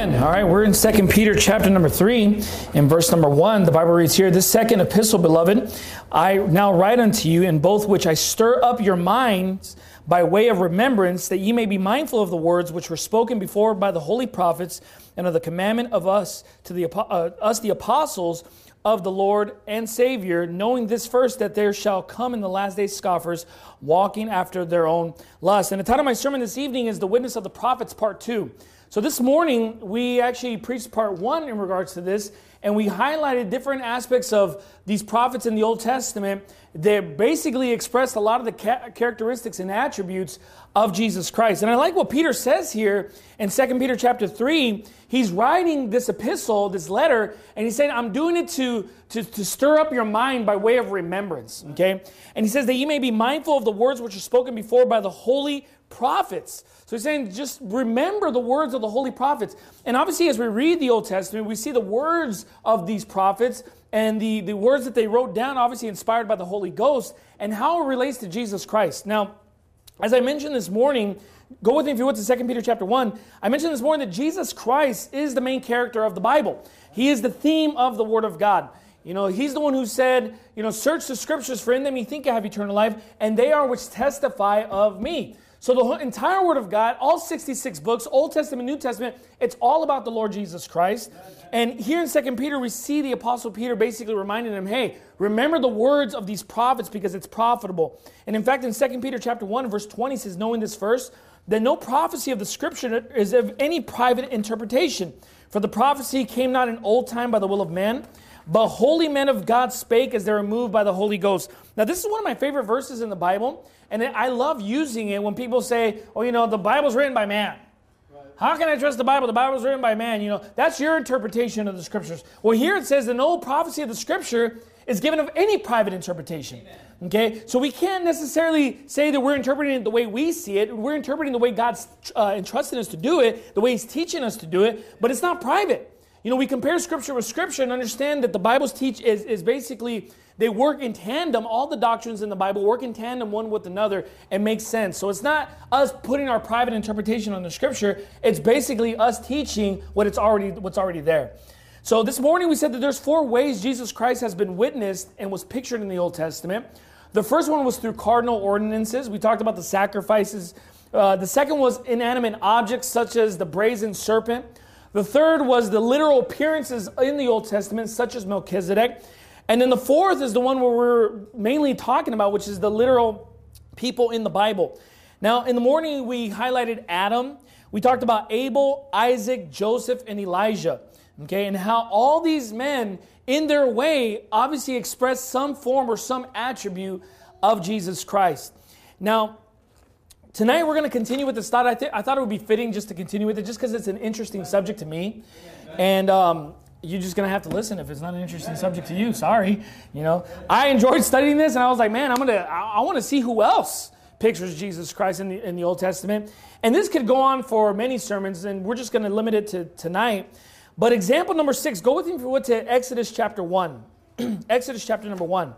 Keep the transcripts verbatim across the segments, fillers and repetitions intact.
Amen. All right, we're in Second Peter chapter number three, in verse number one. The Bible reads here, "This second epistle, beloved, I now write unto you, in both which I stir up your minds by way of remembrance, that ye may be mindful of the words which were spoken before by the holy prophets, and of the commandment of us to the uh, us the apostles of the Lord and Savior, knowing this first, that there shall come in the last days scoffers, walking after their own lust." And the title of my sermon this evening is "The Witness of the Prophets, Part two. So this morning, we actually preached part one in regards to this, and we highlighted different aspects of these prophets in the Old Testament that basically expressed a lot of the ca- characteristics and attributes of Jesus Christ. And I like what Peter says here in Second Peter chapter three. He's writing this epistle, this letter, and he's saying, I'm doing it to, to, to stir up your mind by way of remembrance, okay? And he says that you may be mindful of the words which are spoken before by the holy prophets. So he's saying, just remember the words of the holy prophets. And obviously, as we read the Old Testament, we see the words of these prophets and the, the words that they wrote down, obviously inspired by the Holy Ghost, and how it relates to Jesus Christ. Now, as I mentioned this morning, go with me if you would to Second Peter chapter one. I mentioned this morning that Jesus Christ is the main character of the Bible. He is the theme of the Word of God. You know, he's the one who said, you know, search the scriptures, for in them you think you have eternal life, and they are which testify of me. So the whole entire Word of God, all sixty-six books, Old Testament, New Testament, it's all about the Lord Jesus Christ. And here in Second Peter, we see the Apostle Peter basically reminding him, hey, remember the words of these prophets because it's profitable. And in fact, in Second Peter chapter one, verse twenty says, knowing this first, that no prophecy of the Scripture is of any private interpretation. For the prophecy came not in old time by the will of man, but holy men of God spake as they were moved by the Holy Ghost. Now, this is one of my favorite verses in the Bible, and I love using it when people say, oh, you know, the Bible's written by man. Right. How can I trust the Bible? The Bible's written by man. You know, that's your interpretation of the Scriptures. Well, here it says that no prophecy of the Scripture is given of any private interpretation. Amen. Okay, so we can't necessarily say that we're interpreting it the way we see it. We're interpreting the way God's uh, entrusted us to do it, the way He's teaching us to do it, but it's not private. You know, we compare Scripture with Scripture and understand that the Bible's teach is, is basically, they work in tandem. All the doctrines in the Bible work in tandem one with another and make sense. So it's not us putting our private interpretation on the Scripture. It's basically us teaching what it's already what's already there. So this morning we said that there's four ways Jesus Christ has been witnessed and was pictured in the Old Testament. The first one was through cardinal ordinances. We talked about the sacrifices. Uh, the second was inanimate objects such as the brazen serpent. The third was the literal appearances in the Old Testament, such as Melchizedek. And then the fourth is the one where we're mainly talking about, which is the literal people in the Bible. Now, in the morning, we highlighted Adam. We talked about Abel, Isaac, Joseph, and Elijah. Okay, and how all these men, in their way, obviously express some form or some attribute of Jesus Christ. Now, tonight we're going to continue with this thought. I, th- I thought it would be fitting just to continue with it, just because it's an interesting subject to me. And um, you're just going to have to listen if it's not an interesting subject to you. Sorry. You know, I enjoyed studying this, and I was like, man, I'm going to, I, I want to see who else pictures Jesus Christ in the, in the Old Testament. And this could go on for many sermons, and we're just going to limit it to tonight. But example number six, go with me for what to Exodus chapter one. Exodus chapter number one.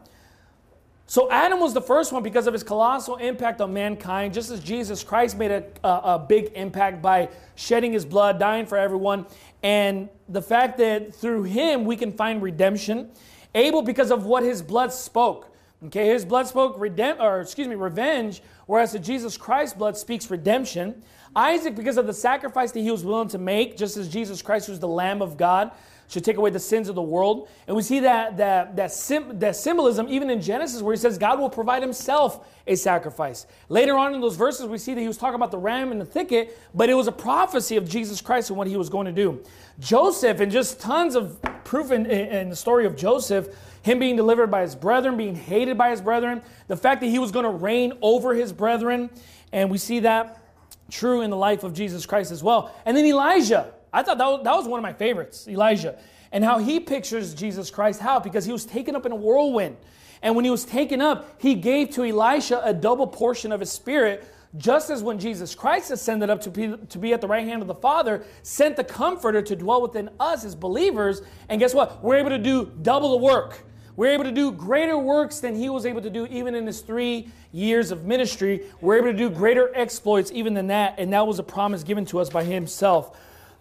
So Adam was the first one because of his colossal impact on mankind, just as Jesus Christ made a, a, a big impact by shedding His blood, dying for everyone, and the fact that through Him we can find redemption. Abel, because of what his blood spoke. Okay, his blood spoke redem- or excuse me, revenge, whereas the Jesus Christ's blood speaks redemption. Isaac, because of the sacrifice that he was willing to make, just as Jesus Christ, who's the Lamb of God, should take away the sins of the world. And we see that that that, sim, that symbolism even in Genesis, where He says God will provide Himself a sacrifice. Later on in those verses, we see that He was talking about the ram in the thicket, but it was a prophecy of Jesus Christ and what He was going to do. Joseph, and just tons of proof in, in the story of Joseph, him being delivered by his brethren, being hated by his brethren, the fact that he was going to reign over his brethren, and we see that true in the life of Jesus Christ as well. And then Elijah. I thought that was, that was one of my favorites, Elijah. And how he pictures Jesus Christ. How? Because he was taken up in a whirlwind. And when he was taken up, he gave to Elisha a double portion of his spirit, just as when Jesus Christ ascended up to be, to be at the right hand of the Father, sent the Comforter to dwell within us as believers. And guess what? We're able to do double the work. We're able to do greater works than he was able to do even in his three years of ministry. We're able to do greater exploits even than that. And that was a promise given to us by himself.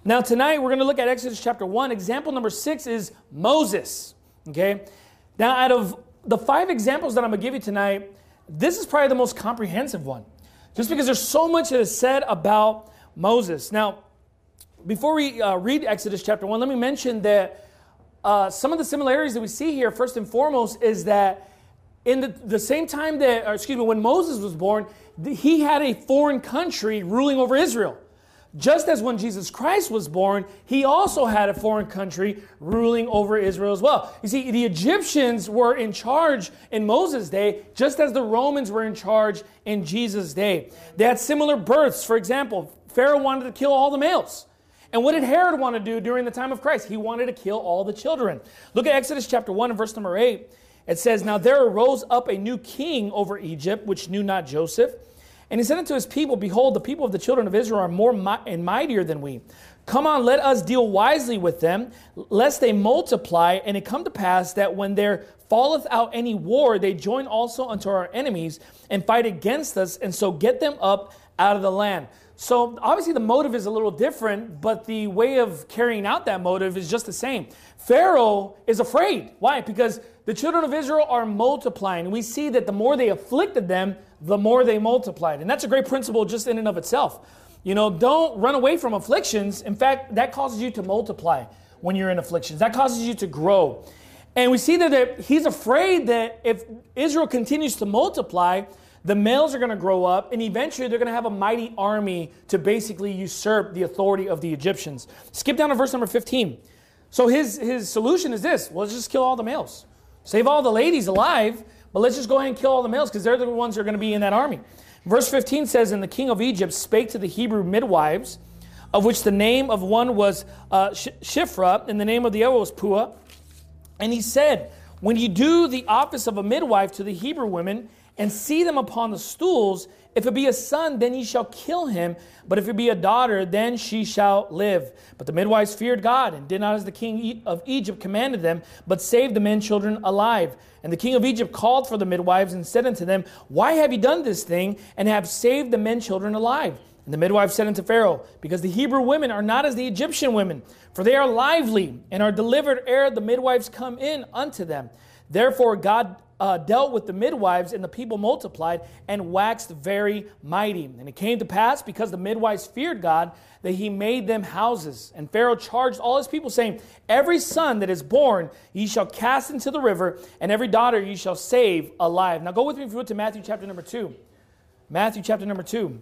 Now tonight we're going to look at Exodus chapter one. Example number six is Moses. Okay. Now out of the five examples that I'm going to give you tonight, this is probably the most comprehensive one. Just because there's so much that is said about Moses. Now, before we uh, read Exodus chapter one, let me mention that uh, some of the similarities that we see here, first and foremost, is that in the, the same time that, or excuse me, when Moses was born, he had a foreign country ruling over Israel. Just as when Jesus Christ was born, he also had a foreign country ruling over Israel as well. You see, the Egyptians were in charge in Moses' day, just as the Romans were in charge in Jesus' day. They had similar births. For example, Pharaoh wanted to kill all the males. And what did Herod want to do during the time of Christ? He wanted to kill all the children. Look at Exodus chapter one and verse number eight. It says, "Now there arose up a new king over Egypt, which knew not Joseph. And he said unto his people, Behold, the people of the children of Israel are more mi- and mightier than we. Come on, let us deal wisely with them, lest they multiply. And it come to pass that when there falleth out any war, they join also unto our enemies and fight against us, and so get them up out of the land." So obviously the motive is a little different, but the way of carrying out that motive is just the same. Pharaoh is afraid. Why? Because the children of Israel are multiplying. We see that the more they afflicted them, the more they multiplied. And that's a great principle just in and of itself. You know, don't run away from afflictions. In fact, that causes you to multiply when you're in afflictions. That causes you to grow. And we see that, that he's afraid that if Israel continues to multiply, the males are going to grow up, and eventually they're going to have a mighty army to basically usurp the authority of the Egyptians. Skip down to verse number fifteen. So his, his solution is this. Well, let's just kill all the males. Save all the ladies alive, but let's just go ahead and kill all the males because they're the ones that are going to be in that army. Verse fifteen says, "And the king of Egypt spake to the Hebrew midwives, of which the name of one was uh, Shiphrah, and the name of the other was Puah. And he said, When you do the office of a midwife to the Hebrew women, and see them upon the stools, if it be a son, then ye shall kill him. But if it be a daughter, then she shall live. But the midwives feared God, and did not as the king of Egypt commanded them, but saved the men children alive. And the king of Egypt called for the midwives, and said unto them, Why have ye done this thing, and have saved the men children alive? And the midwives said unto Pharaoh, Because the Hebrew women are not as the Egyptian women, for they are lively, and are delivered ere the midwives come in unto them. Therefore God Uh, dealt with the midwives, and the people multiplied and waxed very mighty. And it came to pass, because the midwives feared God, that he made them houses. And Pharaoh charged all his people, saying, Every son that is born ye shall cast into the river, and every daughter ye shall save alive. Now go with me if you would to Matthew chapter number two. Matthew chapter number two.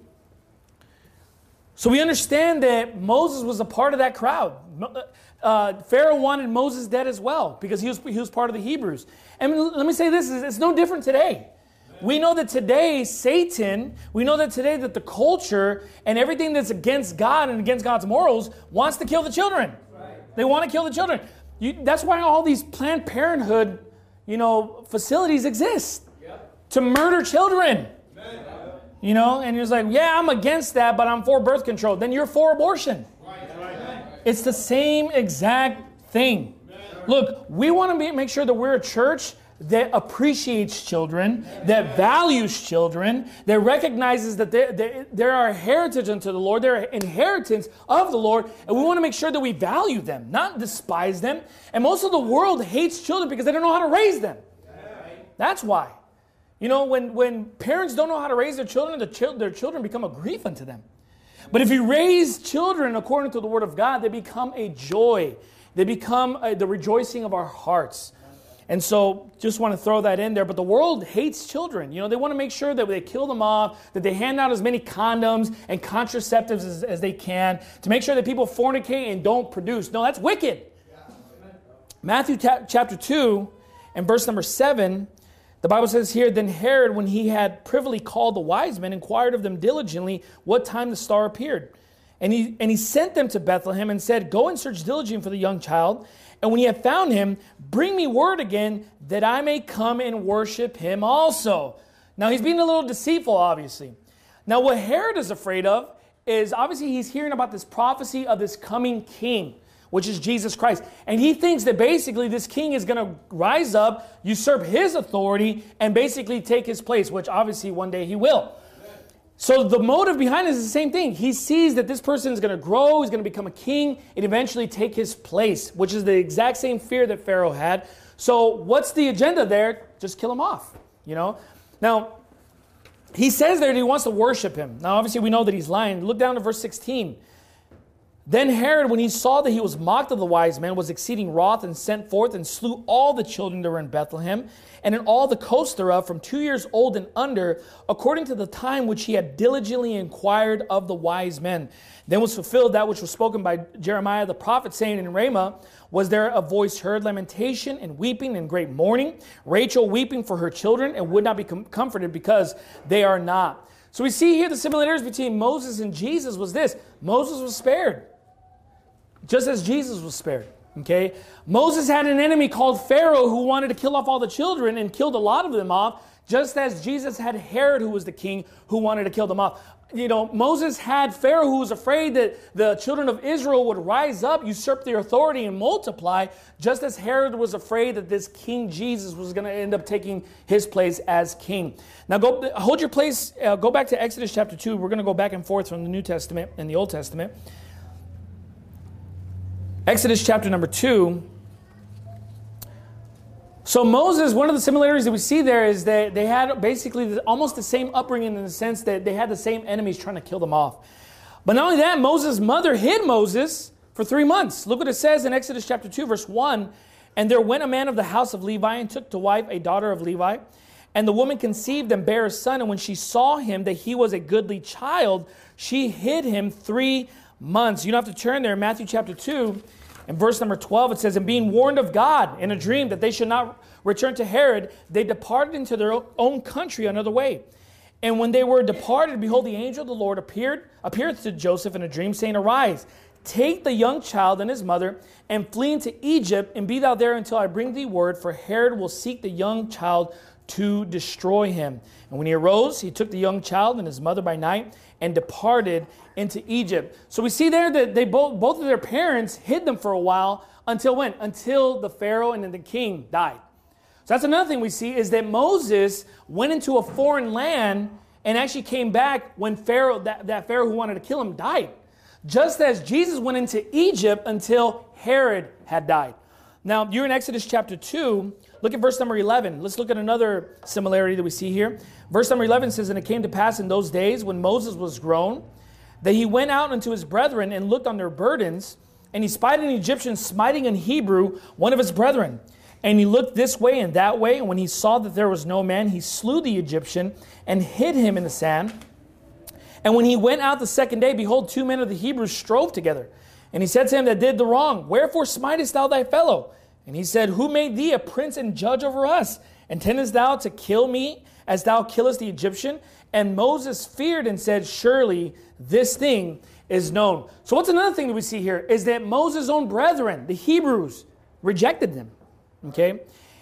So we understand that Moses was a part of that crowd. Uh, Pharaoh wanted Moses dead as well because he was, he was part of the Hebrews. And let me say this, it's no different today. We know that today Satan, we know that today that the culture and everything that's against God and against God's morals wants to kill the children. Right. They want to kill the children. You, that's why all these Planned Parenthood, you know, facilities exist. Yep. To murder children. Amen. You know, and you're like, yeah, I'm against that, but I'm for birth control. Then you're for abortion. Right. Right. It's the same exact thing. Look, we want to be, make sure that we're a church that appreciates children, that values children, that recognizes that they, they, they are a heritage unto the Lord, they're an inheritance of the Lord, and we want to make sure that we value them, not despise them. And most of the world hates children because they don't know how to raise them. That's why. You know, when, when parents don't know how to raise their children, the chil- their children become a grief unto them. But if you raise children according to the Word of God, they become a joy. They become a, the rejoicing of our hearts. And so just want to throw that in there. But the world hates children. You know, they want to make sure that they kill them off, that they hand out as many condoms and contraceptives as, as they can to make sure that people fornicate and don't produce. No, that's wicked. Matthew ta- chapter two and verse number seven, the Bible says here, Then Herod, when he had privily called the wise men, inquired of them diligently what time the star appeared. And he, and he sent them to Bethlehem and said, Go and search diligently for the young child. And when ye have found him, bring me word again that I may come and worship him also. Now he's being a little deceitful, obviously. Now what Herod is afraid of is obviously he's hearing about this prophecy of this coming king, which is Jesus Christ. And he thinks that basically this king is going to rise up, usurp his authority, and basically take his place, which obviously one day he will. So the motive behind this is the same thing. He sees that this person is going to grow, he's going to become a king, and eventually take his place, which is the exact same fear that Pharaoh had. So what's the agenda there? Just kill him off, you know? Now, he says there that he wants to worship him. Now, obviously, we know that he's lying. Look down to verse sixteen. Then Herod, when he saw that he was mocked of the wise men, was exceeding wroth, and sent forth and slew all the children that were in Bethlehem, and in all the coasts thereof, from two years old and under, according to the time which he had diligently inquired of the wise men. Then was fulfilled that which was spoken by Jeremiah the prophet, saying, in Ramah was there a voice heard, lamentation and weeping and great mourning, Rachel weeping for her children, and would not be com- comforted because they are not. So we see here the similarities between Moses and Jesus was this. Moses was spared, just as Jesus was spared. Okay, Moses had an enemy called Pharaoh who wanted to kill off all the children and killed a lot of them off, just as Jesus had Herod, who was the king, who wanted to kill them off. You know, Moses had Pharaoh, who was afraid that the children of Israel would rise up, usurp their authority, and multiply, just as Herod was afraid that this King Jesus was going to end up taking his place as king. Now, go hold your place. Uh, go back to Exodus chapter two. We're going to go back and forth from the New Testament and the Old Testament. Exodus chapter number two. So Moses, one of the similarities that we see there is that they had basically the, almost the same upbringing in the sense that they had the same enemies trying to kill them off. But not only that, Moses' mother hid Moses for three months. Look what it says in Exodus chapter two, verse one. And there went a man of the house of Levi and took to wife a daughter of Levi. And the woman conceived and bare a son. And when she saw him that he was a goodly child, she hid him three months. You don't have to turn there. Matthew chapter two. In verse number twelve, it says, and being warned of God in a dream that they should not return to Herod, they departed into their own country another way. And when they were departed, behold, the angel of the Lord appeared, appeared to Joseph in a dream, saying, arise, take the young child and his mother, and flee into Egypt, and be thou there until I bring thee word, for Herod will seek the young child to destroy him. And when he arose, he took the young child and his mother by night and departed into Egypt. So we see there that they both, both of their parents hid them for a while until when? Until the Pharaoh and then the king died. So that's another thing we see is that Moses went into a foreign land and actually came back when Pharaoh, that, that Pharaoh who wanted to kill him died. Just as Jesus went into Egypt until Herod had died. Now, you're in Exodus chapter two. Look at verse number eleven. Let's look at another similarity that we see here. Verse number eleven says, and it came to pass in those days when Moses was grown, that he went out unto his brethren and looked on their burdens, and he spied an Egyptian smiting an Hebrew, one of his brethren. And he looked this way and that way, and when he saw that there was no man, he slew the Egyptian and hid him in the sand. And when he went out the second day, behold, two men of the Hebrews strove together. And he said to him that did the wrong, wherefore smitest thou thy fellow? And he said, who made thee a prince and judge over us? Intendest thou to kill me as thou killest the Egyptian? And Moses feared and said, surely this thing is known. So what's another thing that we see here is that Moses' own brethren, the Hebrews, rejected them. Okay?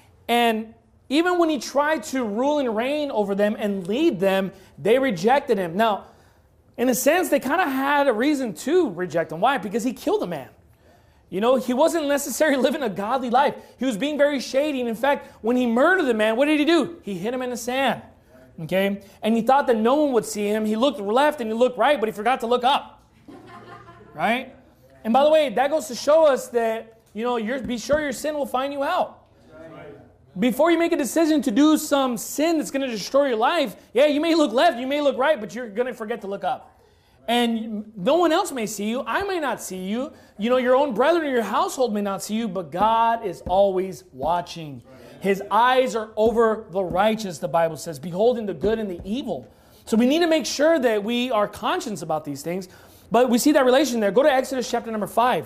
And even when he tried to rule and reign over them and lead them, they rejected him. Now, in a sense, they kind of had a reason to reject him. Why? Because he killed a man. You know, he wasn't necessarily living a godly life. He was being very shady. And in fact, when he murdered the man, what did he do? He hit him in the sand. Okay? And he thought that no one would see him. He looked left and he looked right, but he forgot to look up. Right? And by the way, that goes to show us that, you know, you're, be sure your sin will find you out. Before you make a decision to do some sin that's going to destroy your life, yeah, you may look left, you may look right, but you're going to forget to look up. And no one else may see you. I may not see you. You know, your own brethren or your household may not see you, but God is always watching. His eyes are over the righteous, the Bible says, beholding the good and the evil. So we need to make sure that we are conscious about these things. But we see that relation there. Go to Exodus chapter number five.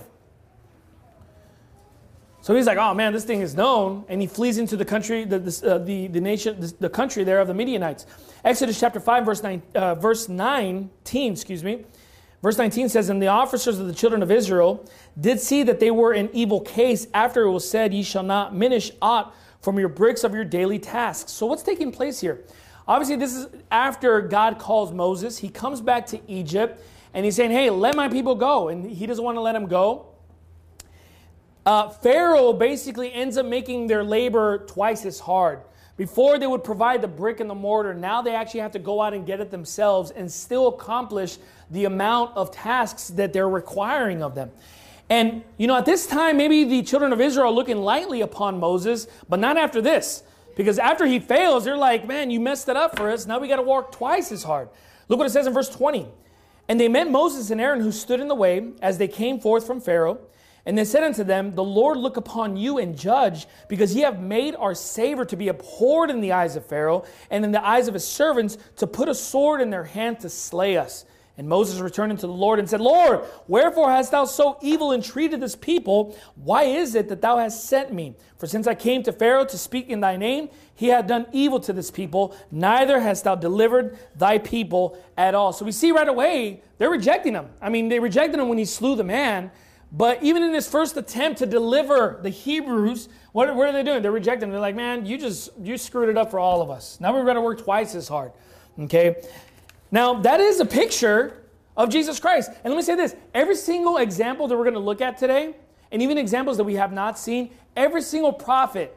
So he's like, oh man, this thing is known. And he flees into the country, the the, uh, the, the nation, the, the country there of the Midianites. Exodus chapter five, verse nine, uh, verse nineteen, excuse me. Verse nineteen says, and the officers of the children of Israel did see that they were in evil case after it was said, ye shall not minish aught from your bricks of your daily tasks. So what's taking place here? Obviously, this is after God calls Moses. He comes back to Egypt and he's saying, hey, let my people go. And he doesn't want to let them go. Uh, Pharaoh basically ends up making their labor twice as hard. Before they would provide the brick and the mortar, now they actually have to go out and get it themselves and still accomplish the amount of tasks that they're requiring of them. And, you know, at this time, maybe the children of Israel are looking lightly upon Moses, but not after this. Because after he fails, they're like, man, you messed it up for us. Now we got to work twice as hard. Look what it says in verse twenty. And they met Moses and Aaron who stood in the way as they came forth from Pharaoh. And they said unto them, the Lord look upon you and judge, because ye have made our Savior to be abhorred in the eyes of Pharaoh and in the eyes of his servants, to put a sword in their hand to slay us. And Moses returned unto the Lord and said, Lord, wherefore hast thou so evil entreated this people? Why is it that thou hast sent me? For since I came to Pharaoh to speak in thy name, he hath done evil to this people, neither hast thou delivered thy people at all. So we see right away, they're rejecting him. I mean, they rejected him when he slew the man. But even in his first attempt to deliver the Hebrews, what, what are they doing? They're rejecting him. They're like, man, you just you screwed it up for all of us. Now we're going to work twice as hard. Okay? Now, that is a picture of Jesus Christ. And let me say this. Every single example that we're going to look at today, and even examples that we have not seen, every single prophet,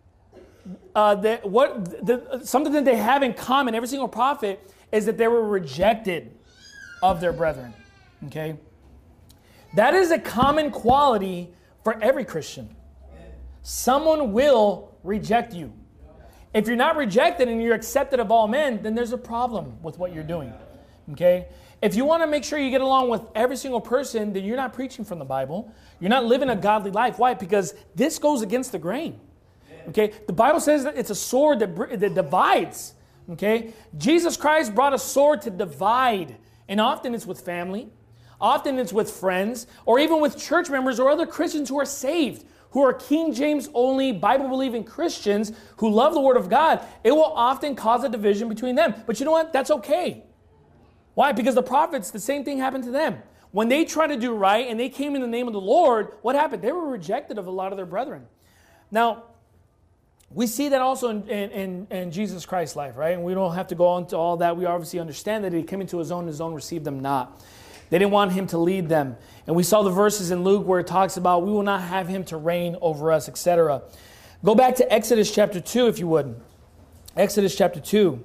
uh, that what the, something that they have in common, every single prophet, is that they were rejected of their brethren. Okay? That is a common quality for every Christian. Someone will reject you. If you're not rejected and you're accepted of all men, then there's a problem with what you're doing. Okay? If you want to make sure you get along with every single person, then you're not preaching from the Bible. You're not living a godly life. Why? Because this goes against the grain. Okay? The Bible says that it's a sword that, that divides. Okay? Jesus Christ brought a sword to divide. And often it's with family. Often it's with friends, or even with church members or other Christians who are saved, who are King James only, Bible-believing Christians who love the Word of God. It will often cause a division between them. But you know what? That's okay. Why? Because the prophets, the same thing happened to them. When they tried to do right and they came in the name of the Lord, what happened? They were rejected of a lot of their brethren. Now, we see that also in, in, in Jesus Christ's life, right? And we don't have to go into all that. We obviously understand that he came into his own, his own received them not. They didn't want him to lead them. And we saw the verses in Luke where it talks about we will not have him to reign over us, et cetera. Go back to Exodus chapter two, if you would. Exodus chapter two.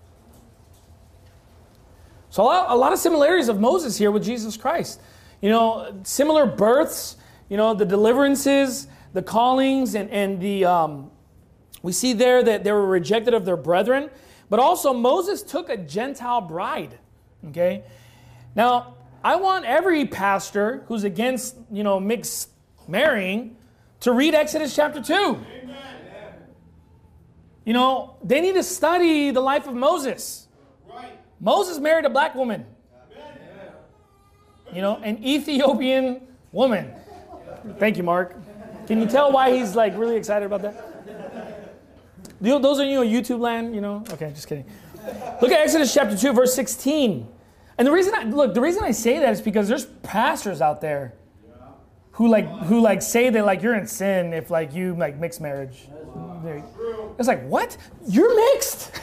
So a lot, a lot of similarities of Moses here with Jesus Christ. You know, similar births, you know, the deliverances, the callings, and, and the... Um, we see there that they were rejected of their brethren. But also Moses took a Gentile bride. Okay? Now, I want every pastor who's against, you know, mixed marrying to read Exodus chapter two. Amen. You know, they need to study the life of Moses. Right. Moses married a black woman. Amen. You know, an Ethiopian woman. Thank you, Mark. Can you tell why he's like really excited about that? Those are you on YouTube land, you know? Okay, just kidding. Look at Exodus chapter two, verse sixteen. And the reason I look, the reason I say that is because there's pastors out there who like who like say that like you're in sin if like you like mix marriage. It's like, what? You're mixed?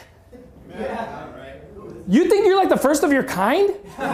You think you're like the first of your kind?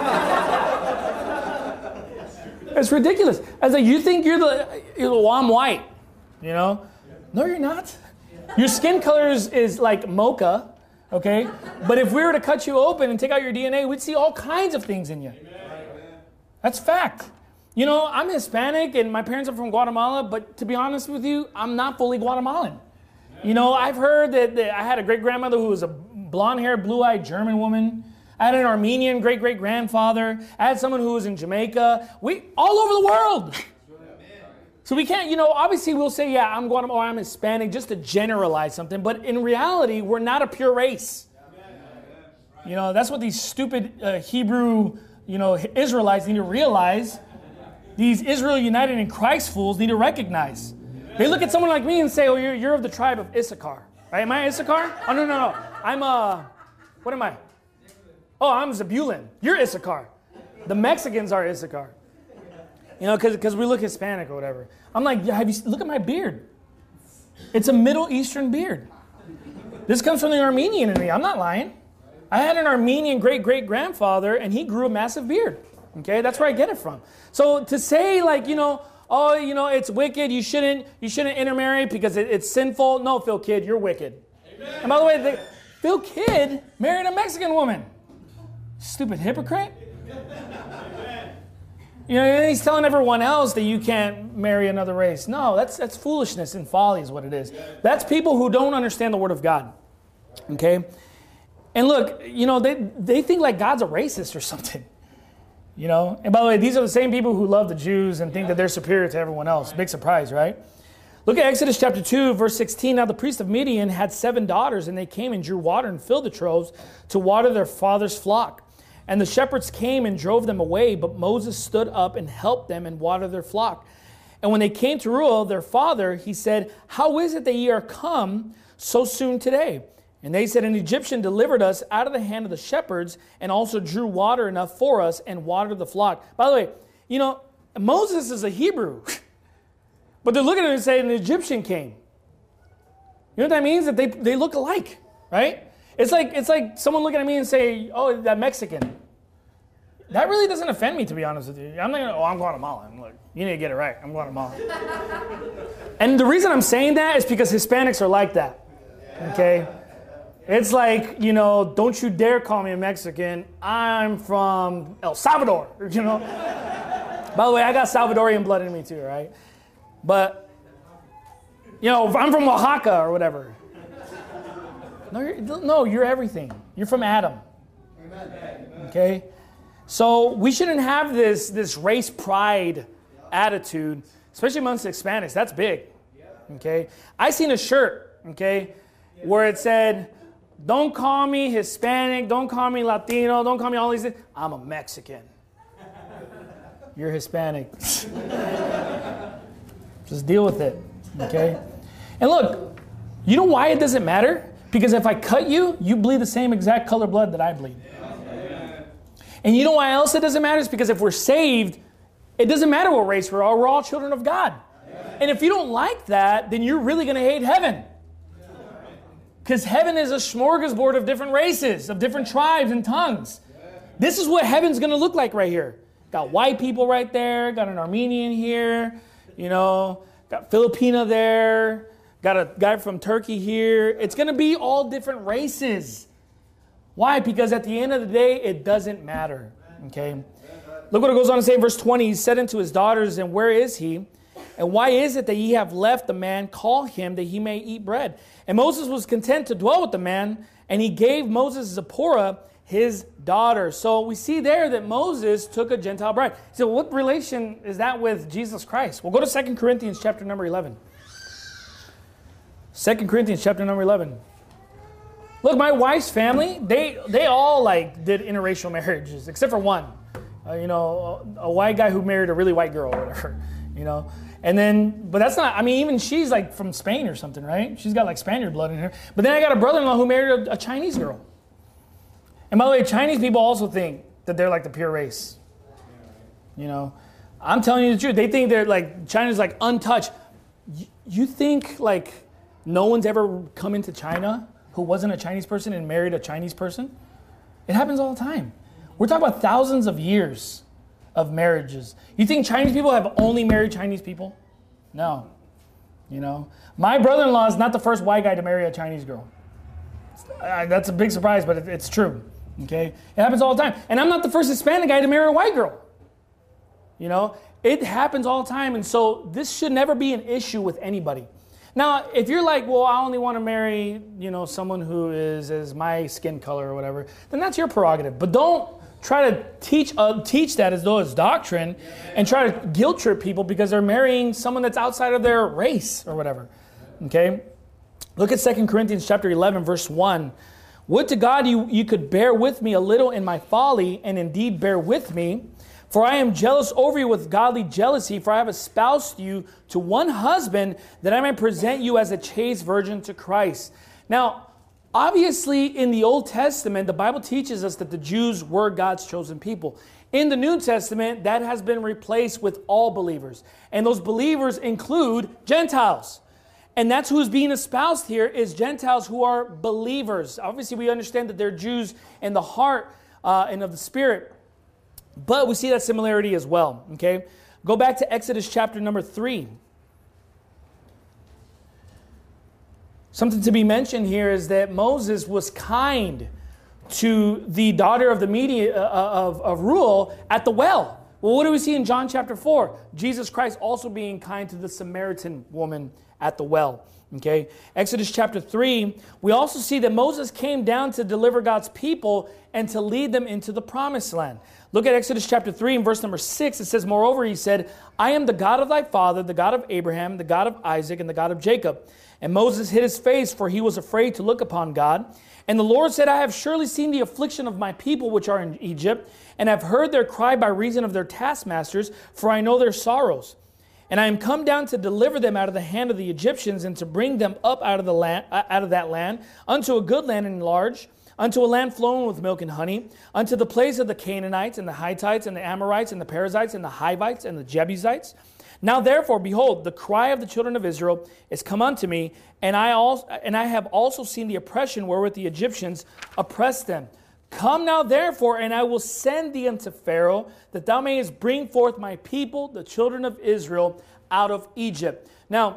It's ridiculous. I was like, you think you're the, you're the well, I'm white, you know? No, you're not. Your skin color is, is like mocha. Okay? But if we were to cut you open and take out your D N A, we'd see all kinds of things in you. Amen. That's fact. You know, I'm Hispanic and my parents are from Guatemala, but to be honest with you, I'm not fully Guatemalan. Amen. You know, I've heard that, that I had a great-grandmother who was a blonde-haired, blue-eyed German woman. I had an Armenian great-great-grandfather. I had someone who was in Jamaica. We all over the world. So we can't, you know, obviously we'll say, yeah, I'm Guatemalan or I'm Hispanic just to generalize something. But in reality, we're not a pure race. You know, that's what these stupid uh, Hebrew, you know, Israelites need to realize. These Israel United in Christ fools need to recognize. They look at someone like me and say, oh, you're, you're of the tribe of Issachar. Right? Am I Issachar? Oh, no, no, no. I'm, uh, what am I? Oh, I'm Zebulun. You're Issachar. The Mexicans are Issachar. You know, because we look Hispanic or whatever. I'm like, have you, look at my beard. It's a Middle Eastern beard. This comes from the Armenian in me. I'm not lying. I had an Armenian great-great-grandfather, and he grew a massive beard. Okay, that's where I get it from. So to say, like, you know, oh, you know, it's wicked. You shouldn't, you shouldn't intermarry because it, it's sinful. No, Phil, kid, you're wicked. And by the way, the, Phil Kidd married a Mexican woman. Stupid hypocrite. You know, and he's telling everyone else that you can't marry another race. No, that's that's foolishness and folly is what it is. That's people who don't understand the Word of God. Okay? And look, you know, they, they think like God's a racist or something. You know? And by the way, these are the same people who love the Jews and think that they're superior to everyone else. Big surprise, right? Look at Exodus chapter two, verse sixteen. Now the priest of Midian had seven daughters, and they came and drew water and filled the troughs to water their father's flock. And the shepherds came and drove them away, but Moses stood up and helped them and watered their flock. And when they came to Reuel, their father, he said, how is it that ye are come so soon today? And they said, an Egyptian delivered us out of the hand of the shepherds and also drew water enough for us and watered the flock. By the way, you know, Moses is a Hebrew. But they're looking at him and saying an Egyptian came. You know what that means? That they, they look alike, right? It's like it's like someone looking at me and say, oh, that Mexican. That really doesn't offend me, to be honest with you. I'm not going to, oh, I'm Guatemalan. Look, you need to get it right. I'm Guatemalan. And the reason I'm saying that is because Hispanics are like that, okay? It's like, you know, don't you dare call me a Mexican. I'm from El Salvador, you know? By the way, I got Salvadorian blood in me too, right? But, you know, I'm from Oaxaca or whatever. No, you're, no, you're everything. You're from Adam. Okay? So we shouldn't have this, this race pride attitude, especially amongst Hispanics. That's big. Okay? I seen a shirt, okay, where it said, don't call me Hispanic, don't call me Latino, don't call me all these things. I'm a Mexican. You're Hispanic. Just deal with it, okay? And look, you know why it doesn't matter? Because if I cut you, you bleed the same exact color blood that I bleed. And you know why else it doesn't matter? It's because if we're saved, it doesn't matter what race we're all. We're all children of God. And if you don't like that, then you're really going to hate heaven. Because heaven is a smorgasbord of different races, of different tribes and tongues. This is what heaven's going to look like right here. Got white people right there. Got an Armenian here. You know, got Filipina there. Got a guy from Turkey here. It's going to be all different races. Why? Because at the end of the day, it doesn't matter. Okay? Look what it goes on to say in verse twenty. He said unto his daughters, and where is he? And why is it that ye have left the man? Call him that he may eat bread. And Moses was content to dwell with the man, and he gave Moses Zipporah, his daughter. So we see there that Moses took a Gentile bride. So what relation is that with Jesus Christ? Well, go to Second Corinthians chapter number eleven. Second Corinthians chapter number eleven. Look, my wife's family, they they all like did interracial marriages, except for one. Uh, you know, a, a white guy who married a really white girl or whatever, you know. And then, but that's not, I mean, even she's like from Spain or something, right? She's got like Spaniard blood in her. But then I got a brother-in-law who married a, a Chinese girl. And by the way, Chinese people also think that they're like the pure race. You know, I'm telling you the truth. They think they're like, China's like untouched. You, you think like no one's ever come into China who wasn't a Chinese person and married a Chinese person? It happens all the time. We're talking about thousands of years of marriages. You think Chinese people have only married Chinese people? No. You know, my brother-in-law is not the first white guy to marry a Chinese girl. Uh, that's a big surprise, but it, it's true. Okay? It happens all the time. And I'm not the first Hispanic guy to marry a white girl. You know, it happens all the time. And so this should never be an issue with anybody. Now, if you're like, well, I only want to marry, you know, someone who is, is my skin color or whatever, then that's your prerogative. But don't try to teach uh, teach that as though it's doctrine and try to guilt trip people because they're marrying someone that's outside of their race or whatever. Okay? Look at Second Corinthians chapter eleven, verse one. Would to God you, you could bear with me a little in my folly, and indeed bear with me. For I am jealous over you with godly jealousy, for I have espoused you to one husband, that I may present you as a chaste virgin to Christ. Now, obviously, in the Old Testament, the Bible teaches us that the Jews were God's chosen people. In the New Testament, that has been replaced with all believers. And those believers include Gentiles. And that's who's being espoused here is Gentiles who are believers. Obviously, we understand that they're Jews in the heart uh, and of the spirit. But we see that similarity as well. Okay, go back to Exodus chapter number three. Something to be mentioned here is that Moses was kind to the daughter of the media uh, of, of Reuel at the well. Well, what do we see in John chapter four? Jesus Christ also being kind to the Samaritan woman at the well. Okay, Exodus chapter three, we also see that Moses came down to deliver God's people and to lead them into the promised land. Look at Exodus chapter three and verse number six. It says, moreover, he said, I am the God of thy father, the God of Abraham, the God of Isaac, and the God of Jacob. And Moses hid his face, for he was afraid to look upon God. And the Lord said, I have surely seen the affliction of my people which are in Egypt, and have heard their cry by reason of their taskmasters, for I know their sorrows. And I am come down to deliver them out of the hand of the Egyptians, and to bring them up out of the land, out of that land, unto a good land and large, unto a land flowing with milk and honey, unto the place of the Canaanites, and the Hittites, and the Amorites, and the Perizzites, and the Hivites, and the Jebusites. Now therefore, behold, the cry of the children of Israel is come unto me, and I also and I have also seen the oppression wherewith the Egyptians oppressed them. Come now therefore, and I will send thee unto Pharaoh, that thou mayest bring forth my people, the children of Israel, out of Egypt. Now,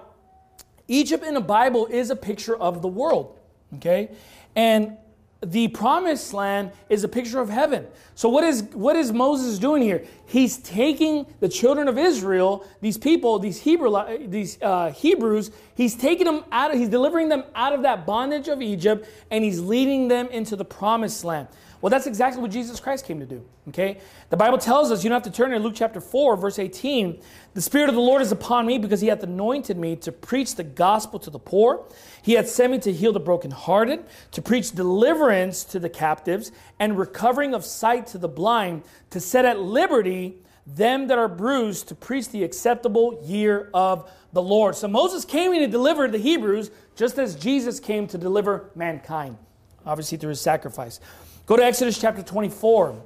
Egypt in the Bible is a picture of the world, okay? And the promised land is a picture of heaven. So what is what is Moses doing here? He's taking the children of Israel, these people, these Hebrew, these uh, Hebrews. He's taking them out. Of, he's delivering them out of that bondage of Egypt, and he's leading them into the promised land. Well, that's exactly what Jesus Christ came to do. Okay, the Bible tells us, you don't have to turn to Luke chapter four, verse eighteen. The Spirit of the Lord is upon me, because He hath anointed me to preach the gospel to the poor. He hath sent me to heal the brokenhearted, to preach deliverance to the captives, and recovering of sight to the blind, to set at liberty them that are bruised, to preach the acceptable year of the Lord. So Moses came in to deliver the Hebrews, just as Jesus came to deliver mankind, obviously through His sacrifice. Go to Exodus chapter twenty-four.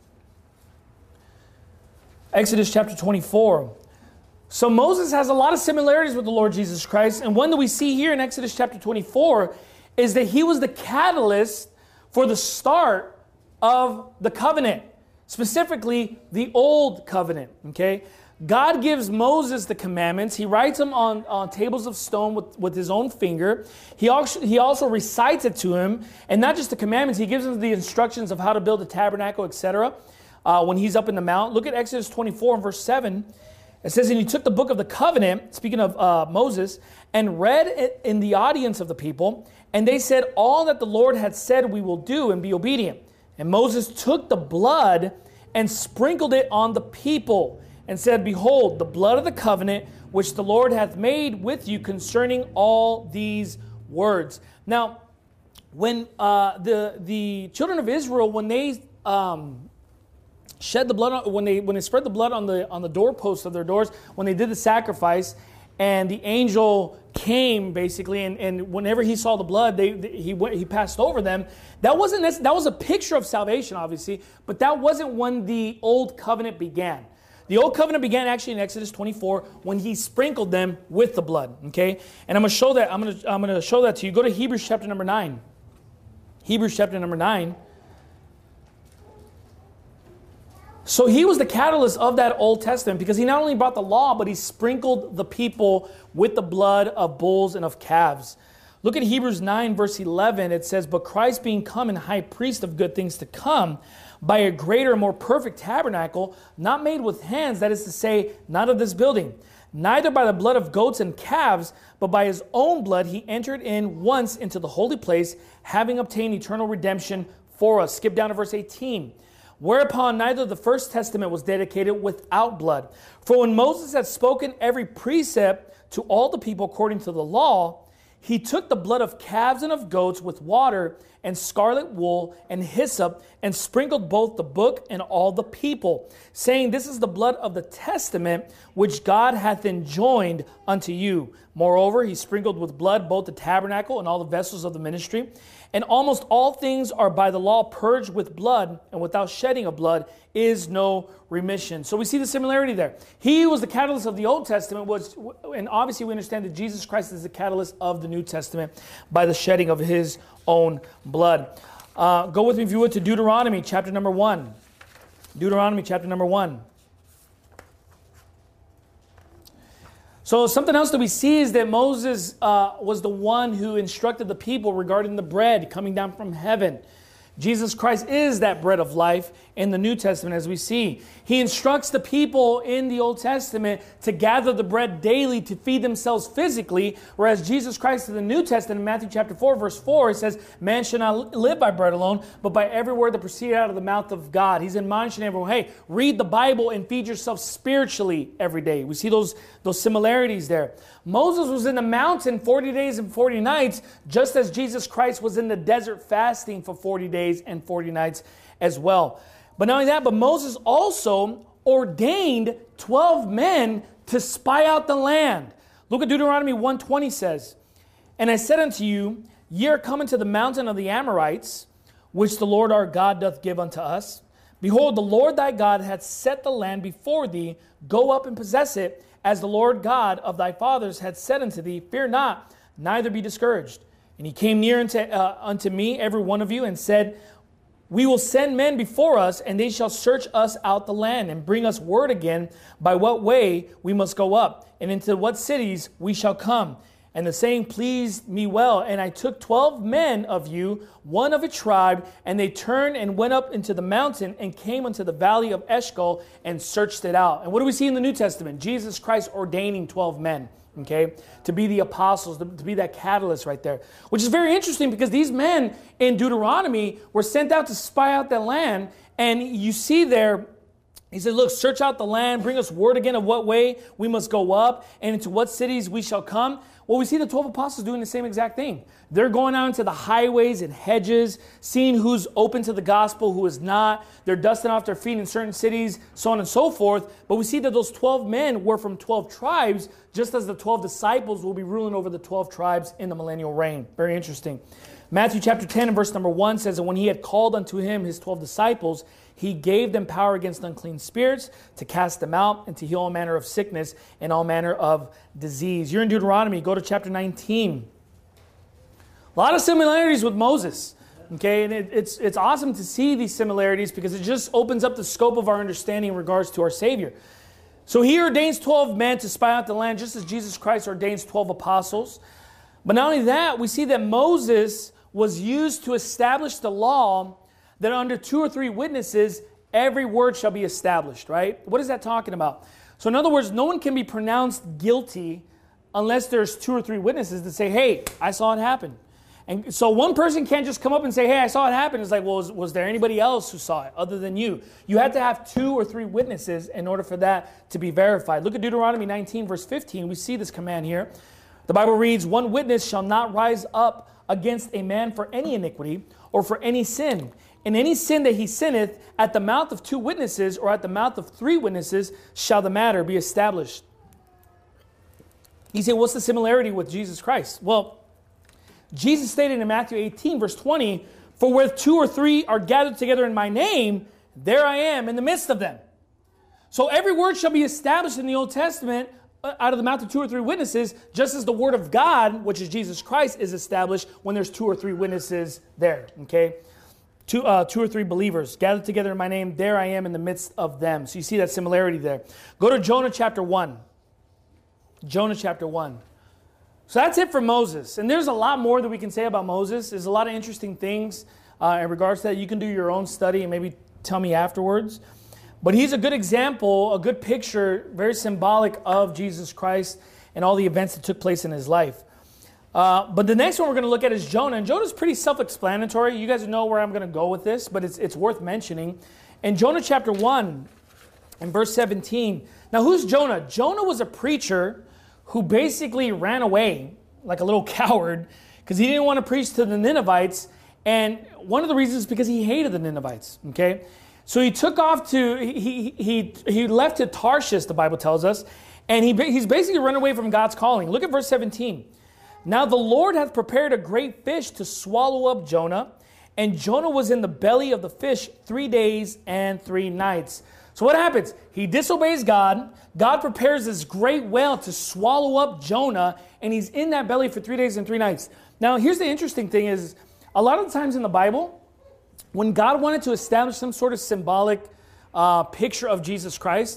Exodus chapter twenty-four. So Moses has a lot of similarities with the Lord Jesus Christ. And one that we see here in Exodus chapter twenty-four is that he was the catalyst for the start of the covenant, specifically the old covenant. Okay, God gives Moses the commandments. He writes them on, on tables of stone with, with his own finger. He also, he also recites it to him. And not just the commandments, he gives him the instructions of how to build a tabernacle, et cetera. Uh, when he's up in the mount. Look at Exodus twenty-four and verse seven. It says, and he took the book of the covenant, speaking of uh, Moses, and read it in the audience of the people. And they said, all that the Lord had said we will do, and be obedient. And Moses took the blood and sprinkled it on the people, and said, behold, the blood of the covenant which the Lord hath made with you concerning all these words. Now, when uh, the, the children of Israel, when they um, shed the blood, on, when they when they spread the blood on the on the doorposts of their doors, when they did the sacrifice, and the angel came basically, and, and whenever he saw the blood, they, they he went, he passed over them. That wasn't that was a picture of salvation, obviously, but that wasn't when the old covenant began. The old covenant began actually in Exodus twenty-four when he sprinkled them with the blood. Okay, and I'm going to show that. I'm going to I'm going to show that to you. Go to Hebrews chapter number nine. Hebrews chapter number nine. So he was the catalyst of that Old Testament, because he not only brought the law, but he sprinkled the people with the blood of bulls and of calves. Look at Hebrews nine, verse eleven. It says, but Christ being come and high priest of good things to come, by a greater and more perfect tabernacle, not made with hands, that is to say, not of this building, neither by the blood of goats and calves, but by his own blood he entered in once into the holy place, having obtained eternal redemption for us. Skip down to verse eighteen. Whereupon neither the first testament was dedicated without blood. For when Moses had spoken every precept to all the people according to the law, he took the blood of calves and of goats with water and scarlet wool and hyssop, and sprinkled both the book and all the people, saying, this is the blood of the testament which God hath enjoined unto you. Moreover, he sprinkled with blood both the tabernacle and all the vessels of the ministry. And almost all things are by the law purged with blood, and without shedding of blood is no remission. So we see the similarity there. He was the catalyst of the Old Testament, was, and obviously we understand that Jesus Christ is the catalyst of the New Testament by the shedding of his own blood. Uh, go with me, if you would, to Deuteronomy chapter number one. Deuteronomy chapter number one. So something else that we see is that Moses uh, was the one who instructed the people regarding the bread coming down from heaven. Jesus Christ is that bread of life in the New Testament, as we see. He instructs the people in the Old Testament to gather the bread daily to feed themselves physically, whereas Jesus Christ in the New Testament, in Matthew chapter four, verse four, it says, man shall not live by bread alone, but by every word that proceeded out of the mouth of God. He's admonishing everyone, hey, read the Bible and feed yourself spiritually every day. We see those, those similarities there. Moses was in the mountain forty days and forty nights, just as Jesus Christ was in the desert fasting for forty days and forty nights as well. But not only that, but Moses also ordained twelve men to spy out the land. Look at Deuteronomy one twenty says, and I said unto you, ye are come into the mountain of the Amorites, which the Lord our God doth give unto us. Behold, the Lord thy God hath set the land before thee. Go up and possess it, as the Lord God of thy fathers had said unto thee. Fear not, neither be discouraged. And he came near unto, uh, unto me, every one of you, and said, we will send men before us, and they shall search us out the land, and bring us word again by what way we must go up, and into what cities we shall come. And the saying pleased me well. And I took twelve men of you, one of a tribe, and they turned and went up into the mountain and came unto the valley of Eshcol and searched it out. And what do we see in the New Testament? Jesus Christ ordaining twelve men, okay, to be the apostles, to, to be that catalyst right there. Which is very interesting because these men in Deuteronomy were sent out to spy out that land. And you see there, he said, look, search out the land, bring us word again of what way we must go up, and into what cities we shall come. Well, we see the twelve apostles doing the same exact thing. They're going out into the highways and hedges, seeing who's open to the gospel, who is not. They're dusting off their feet in certain cities, so on and so forth. But we see that those twelve men were from twelve tribes, just as the twelve disciples will be ruling over the twelve tribes in the millennial reign. Very interesting. Matthew chapter ten and verse number one says, and when he had called unto him his twelve disciples, he gave them power against unclean spirits to cast them out and to heal all manner of sickness and all manner of disease. You're in Deuteronomy. Go to chapter nineteen. A lot of similarities with Moses. Okay, and it, it's, it's awesome to see these similarities because it just opens up the scope of our understanding in regards to our Savior. So he ordains twelve men to spy out the land, just as Jesus Christ ordains twelve apostles. But not only that, we see that Moses was used to establish the law that under two or three witnesses, every word shall be established, right? What is that talking about? So in other words, no one can be pronounced guilty unless there's two or three witnesses that say, hey, I saw it happen. And so one person can't just come up and say, hey, I saw it happen. It's like, well, was, was there anybody else who saw it other than you? You have to have two or three witnesses in order for that to be verified. Look at Deuteronomy nineteen, verse fifteen. We see this command here. The Bible reads, one witness shall not rise up against a man for any iniquity or for any sin. And any sin that he sinneth, at the mouth of two witnesses or at the mouth of three witnesses shall the matter be established. You say, what's the similarity with Jesus Christ? Well, Jesus stated in Matthew eighteen, verse twenty, for where two or three are gathered together in my name, there I am in the midst of them. So every word shall be established in the Old Testament out of the mouth of two or three witnesses, just as the word of God, which is Jesus Christ, is established when there's two or three witnesses there, okay? Two, uh, two or three believers gathered together in my name, there I am in the midst of them. So you see that similarity there. Go to Jonah chapter one. Jonah chapter one. So that's it for Moses. And there's a lot more that we can say about Moses. There's a lot of interesting things uh, in regards to that. You can do your own study and maybe tell me afterwards. But he's a good example, a good picture, very symbolic of Jesus Christ and all the events that took place in his life. Uh, but the next one we're going to look at is Jonah. And Jonah's pretty self-explanatory. You guys know where I'm going to go with this, but it's, it's worth mentioning. In Jonah chapter one, in verse seventeen. Now, who's Jonah? Jonah was a preacher who basically ran away like a little coward because he didn't want to preach to the Ninevites. And one of the reasons is because he hated the Ninevites, okay? So he took off to, he he he left to Tarshish, the Bible tells us, and he he's basically run away from God's calling. Look at verse seventeen. Now the Lord hath prepared a great fish to swallow up Jonah, and Jonah was in the belly of the fish three days and three nights. So what happens? He disobeys God. God prepares this great whale to swallow up Jonah, and he's in that belly for three days and three nights. Now here's the interesting thing is, a lot of the times in the Bible, when God wanted to establish some sort of symbolic uh, picture of Jesus Christ,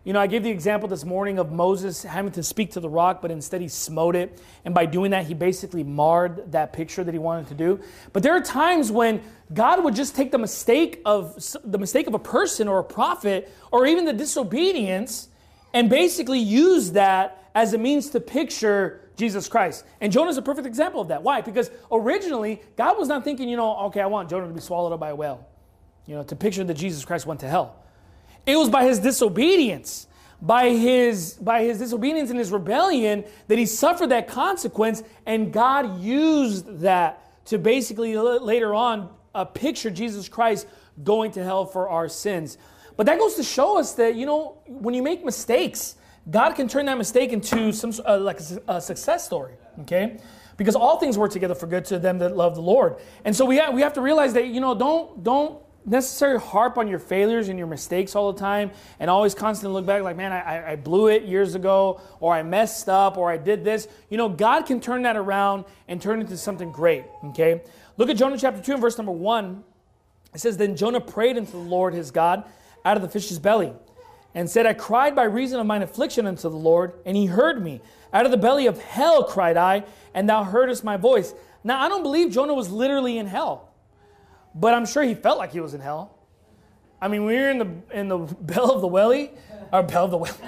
You know, I gave the example this morning of Moses having to speak to the rock, but instead he smote it. And by doing that, he basically marred that picture that he wanted to do. But there are times when God would just take the mistake of the mistake of a person or a prophet, or even the disobedience, and basically use that as a means to picture Jesus Christ. And Jonah is a perfect example of that. Why? Because originally, God was not thinking, you know, okay, I want Jonah to be swallowed up by a whale, you know, to picture that Jesus Christ went to hell. It was by his disobedience, by his, by his disobedience and his rebellion that he suffered that consequence, and God used that to basically l- later on uh, picture Jesus Christ going to hell for our sins. But that goes to show us that, you know, when you make mistakes, God can turn that mistake into some uh, like a, a success story, okay? Because all things work together for good to them that love the Lord. And so we have, we have to realize that, you know, don't don't necessarily harp on your failures and your mistakes all the time and always constantly look back like, man, I, I blew it years ago, or I messed up, or I did this. You know, God can turn that around and turn it into something great, okay? Look at Jonah chapter two and verse number one. It says, then Jonah prayed unto the Lord his God out of the fish's belly, and said, I cried by reason of mine affliction unto the Lord, and he heard me. Out of the belly of hell cried I, and thou heardest my voice. Now, I don't believe Jonah was literally in hell, but I'm sure he felt like he was in hell. I mean, when you're in the in the belly of the whale, or belly of the whale,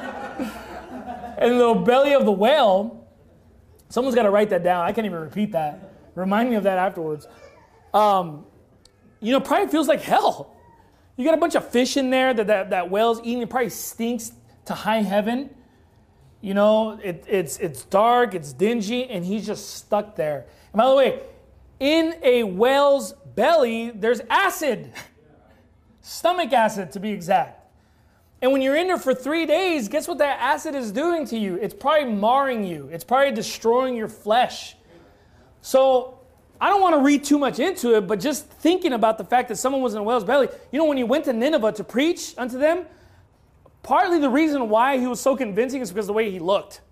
in the belly of the whale, someone's got to write that down. I can't even repeat that. Remind me of that afterwards. Um, you know, probably feels like hell. You got a bunch of fish in there that that, that whale's eating. It probably stinks to high heaven. You know, it, it's it's dark, it's dingy, and he's just stuck there. And by the way, in a whale's belly, there's acid. Stomach acid, to be exact. And when you're in there for three days, guess what that acid is doing to you? It's probably marring you. It's probably destroying your flesh. So I don't want to read too much into it, but just thinking about the fact that someone was in a whale's belly. You know, when he went to Nineveh to preach unto them, partly the reason why he was so convincing is because of the way he looked.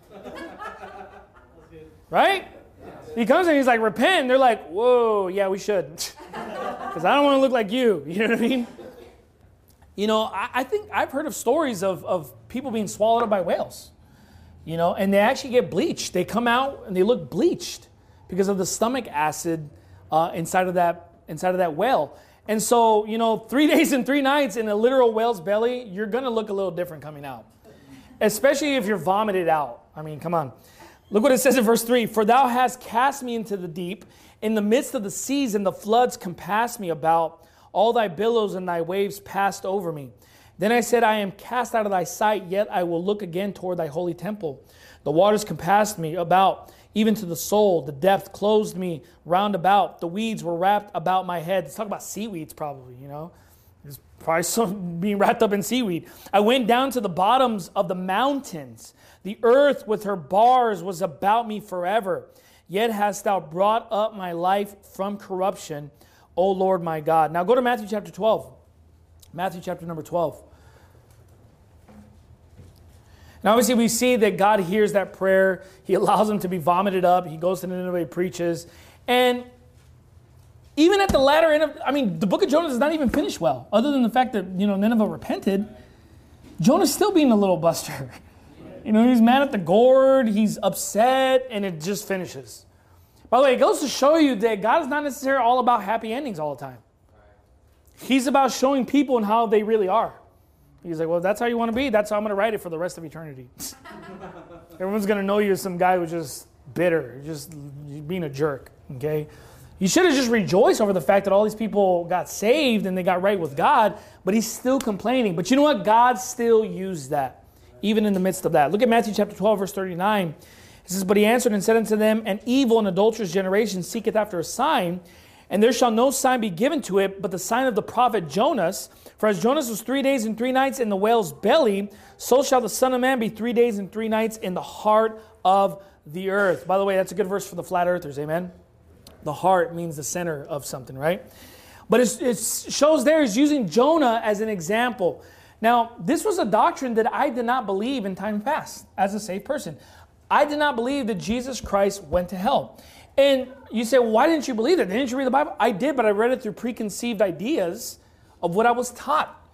Right? He comes in, he's like, repent. And they're like, whoa, yeah, we should. Because I don't want to look like you. You know what I mean? You know, I, I think I've heard of stories of, of people being swallowed up by whales. You know, and they actually get bleached. They come out and they look bleached because of the stomach acid uh, inside of that inside of that whale. And so, you know, three days and three nights in a literal whale's belly, you're going to look a little different coming out. Especially if you're vomited out. I mean, come on. Look what it says in verse three. For thou hast cast me into the deep, in the midst of the seas, and the floods compassed me about. All thy billows and thy waves passed over me. Then I said, I am cast out of thy sight, yet I will look again toward thy holy temple. The waters compassed me about, even to the soul. The depth closed me round about. The weeds were wrapped about my head. Let's talk about seaweeds probably, you know. There's probably some being wrapped up in seaweed. I went down to the bottoms of the mountains. The earth with her bars was about me forever. Yet hast thou brought up my life from corruption, O Lord my God. Now go to Matthew chapter twelve. Matthew chapter number twelve. Now obviously we see that God hears that prayer. He allows him to be vomited up. He goes to Nineveh, he preaches. And even at the latter end of, I mean, the book of Jonah does not even finish well. Other than the fact that, you know, Nineveh repented, Jonah's still being a little buster. You know, he's mad at the gourd, he's upset, and it just finishes. By the way, it goes to show you that God is not necessarily all about happy endings all the time. He's about showing people and how they really are. He's like, well, if that's how you want to be, that's how I'm going to write it for the rest of eternity. Everyone's going to know you as some guy who's just bitter, just being a jerk, okay? You should have just rejoiced over the fact that all these people got saved and they got right with God, but he's still complaining. But you know what? God still used that, even in the midst of that. Look at Matthew chapter twelve, verse thirty-nine. It says, but he answered and said unto them, an evil and adulterous generation seeketh after a sign, and there shall no sign be given to it, but the sign of the prophet Jonas. For as Jonas was three days and three nights in the whale's belly, so shall the Son of Man be three days and three nights in the heart of the earth. By the way, that's a good verse for the flat earthers, amen? The heart means the center of something, right? But it's, it shows there he's using Jonah as an example. Now, this was a doctrine that I did not believe in time past as a saved person. I did not believe that Jesus Christ went to hell. And you say, well, why didn't you believe that? Didn't you read the Bible? I did, but I read it through preconceived ideas of what I was taught.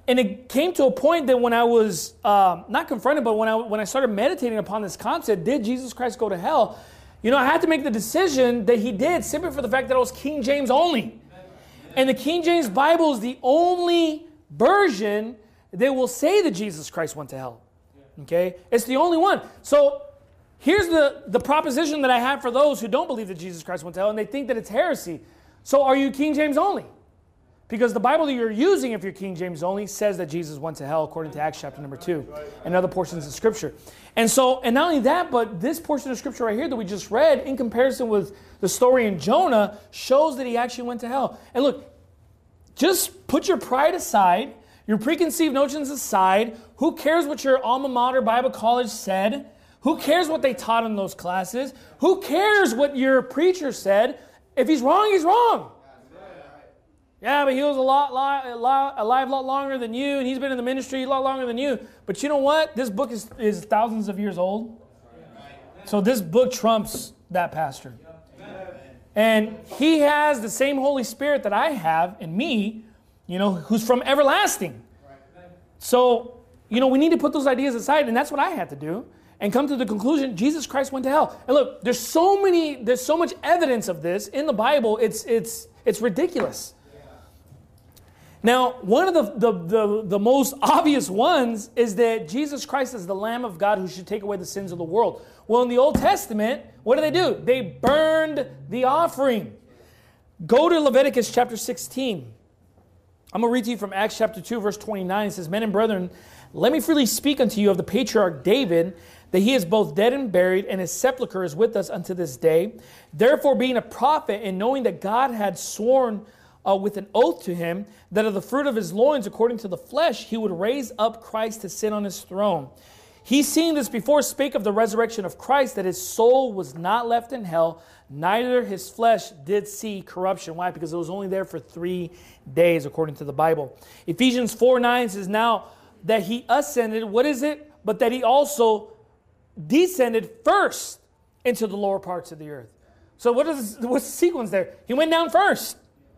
And it came to a point that when I was um, not confronted, but when I when I started meditating upon this concept, did Jesus Christ go to hell? You know, I had to make the decision that he did simply for the fact that I was King James only. And the King James Bible is the only version that will say that Jesus Christ went to hell. Okay? It's the only one. So here's the, the proposition that I have for those who don't believe that Jesus Christ went to hell and they think that it's heresy. So are you King James only? Because the Bible that you're using, if you're King James only, says that Jesus went to hell according to Acts chapter number two and other portions of Scripture. And so, and not only that, but this portion of Scripture right here that we just read, in comparison with the story in Jonah, shows that he actually went to hell. And look, just put your pride aside, your preconceived notions aside. Who cares what your alma mater Bible college said? Who cares what they taught in those classes? Who cares what your preacher said? If he's wrong, he's wrong. Yeah, but he was a lot, lot, alive a lot longer than you, and he's been in the ministry a lot longer than you. But you know what? This book is, is thousands of years old. So this book trumps that pastor. And he has the same Holy Spirit that I have in me, you know, who's from everlasting. So, you know, we need to put those ideas aside, and that's what I had to do, and come to the conclusion, Jesus Christ went to hell. And look, there's so many, there's so much evidence of this in the Bible, it's, it's, it's ridiculous. Now, one of the, the, the, the most obvious ones is that Jesus Christ is the Lamb of God who should take away the sins of the world. Well, in the Old Testament, what do they do? They burned the offering. Go to Leviticus chapter sixteen. I'm going to read to you from Acts chapter two, verse twenty-nine. It says, Men and brethren, let me freely speak unto you of the patriarch David, that he is both dead and buried, and his sepulchre is with us unto this day. Therefore, being a prophet, and knowing that God had sworn Uh, with an oath to him, that of the fruit of his loins, according to the flesh, he would raise up Christ to sit on his throne. He, seeing this before, spake of the resurrection of Christ, that his soul was not left in hell, neither his flesh did see corruption. Why? Because it was only there for three days, according to the Bible. Ephesians four nine says, now that he ascended, what is it? But that he also descended first into the lower parts of the earth. So what is what's the sequence there? He went down first.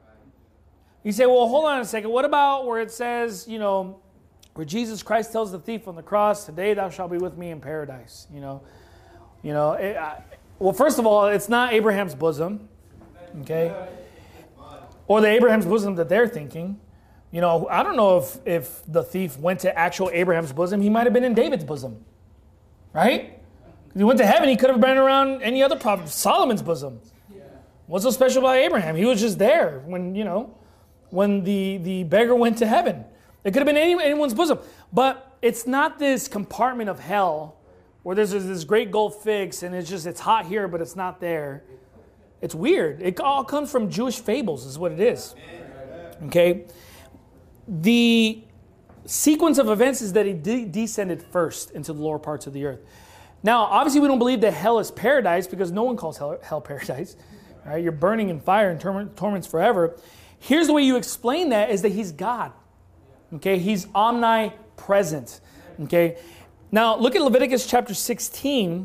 You say, well, hold on a second. What about where it says, you know, where Jesus Christ tells the thief on the cross, today thou shalt be with me in paradise, you know? You know, it, I, well, first of all, it's not Abraham's bosom, okay? Or the Abraham's bosom that they're thinking. You know, I don't know if, if the thief went to actual Abraham's bosom. He might have been in David's bosom, right? He went to heaven. He could have been around any other prophet, Solomon's bosom. What's so special about Abraham? He was just there when, you know, when the, the beggar went to heaven. It could have been any, anyone's bosom. But it's not this compartment of hell where there's this great gold fix and it's just, it's hot here, but it's not there. It's weird. It all comes from Jewish fables is what it is. Okay? The sequence of events is that he de- descended first into the lower parts of the earth. Now, obviously we don't believe that hell is paradise because no one calls hell, hell paradise. Right? You're burning in fire and torment, torments forever. Here's the way you explain that is that he's God. Okay, he's omnipresent. Okay, now look at Leviticus chapter sixteen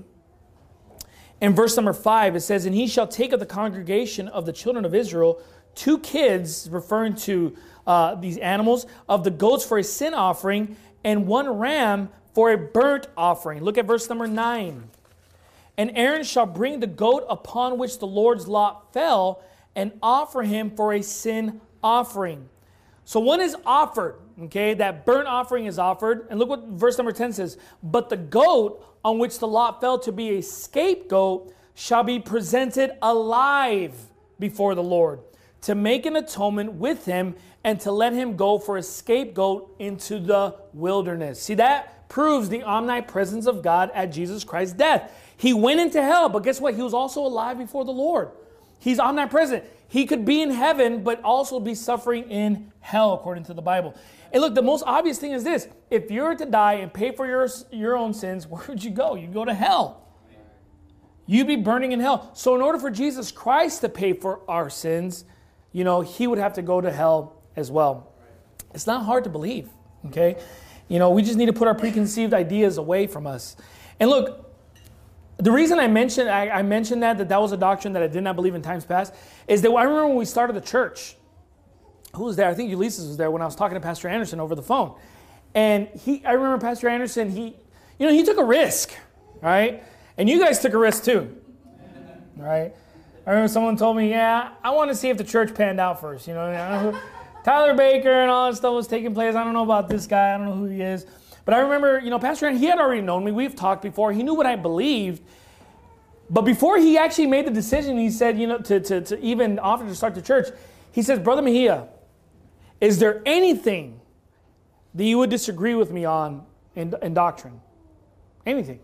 and verse number five. It says, and he shall take of the congregation of the children of Israel two kids, referring to uh, these animals, of the goats for a sin offering and one ram for a burnt offering. Look at verse number nine. And Aaron shall bring the goat upon which the Lord's lot fell and offer him for a sin offering. So one is offered, okay? That burnt offering is offered. And look what verse number ten says. But the goat on which the lot fell to be a scapegoat shall be presented alive before the Lord to make an atonement with him and to let him go for a scapegoat into the wilderness. See, that proves the omnipresence of God at Jesus Christ's death. He went into hell, but guess what? He was also alive before the Lord. He's omnipresent. He could be in heaven, but also be suffering in hell, according to the Bible. And look, the most obvious thing is this. If you were to die and pay for your, your own sins, where would you go? You'd go to hell. You'd be burning in hell. So in order for Jesus Christ to pay for our sins, you know, he would have to go to hell as well. It's not hard to believe, okay? You know, we just need to put our preconceived ideas away from us. And look, the reason I mentioned I, I mentioned that, that that was a doctrine that I did not believe in times past, is that I remember when we started the church, who was there? I think Ulysses was there when I was talking to Pastor Anderson over the phone. And he, I remember Pastor Anderson, he, you know, he took a risk, right? And you guys took a risk too, right? I remember someone told me, yeah, I want to see if the church panned out first. You know, I don't know who, Tyler Baker and all that stuff was taking place. I don't know about this guy. I don't know who he is. But I remember, you know, Pastor Anderson, he had already known me. We've talked before. He knew what I believed. But before he actually made the decision, he said, you know, to, to, to even offer to start the church, he says, Brother Mejia, is there anything that you would disagree with me on in, in doctrine? Anything.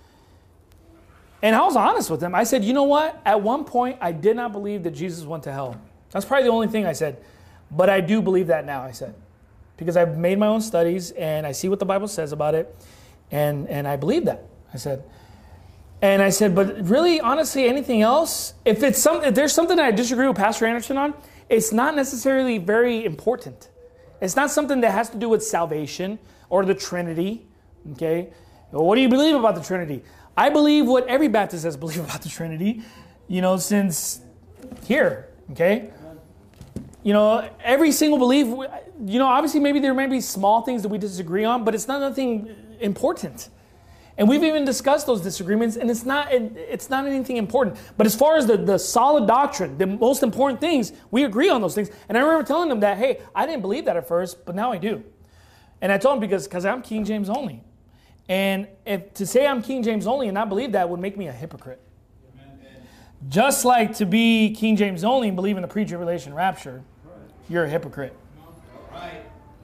And I was honest with him. I said, you know what? At one point, I did not believe that Jesus went to hell. That's probably the only thing I said. But I do believe that now, I said. Because I've made my own studies and I see what the Bible says about it. And, and I believe that, I said. And I said, but really, honestly, anything else? If it's some, if there's something that I disagree with Pastor Anderson on, it's not necessarily very important. It's not something that has to do with salvation or the Trinity. Okay? Well, what do you believe about the Trinity? I believe what every Baptist has believed about the Trinity, you know, since here. Okay? You know, every single belief, you know, obviously maybe there may be small things that we disagree on, but it's not nothing important. And we've even discussed those disagreements, and it's not it's not anything important. But as far as the, the solid doctrine, the most important things, we agree on those things. And I remember telling them that, hey, I didn't believe that at first, but now I do. And I told them because because I'm King James only. And if to say I'm King James only and not believe that would make me a hypocrite. Amen. Just like to be King James only and believe in the pre-tribulation rapture, you're a hypocrite. Right.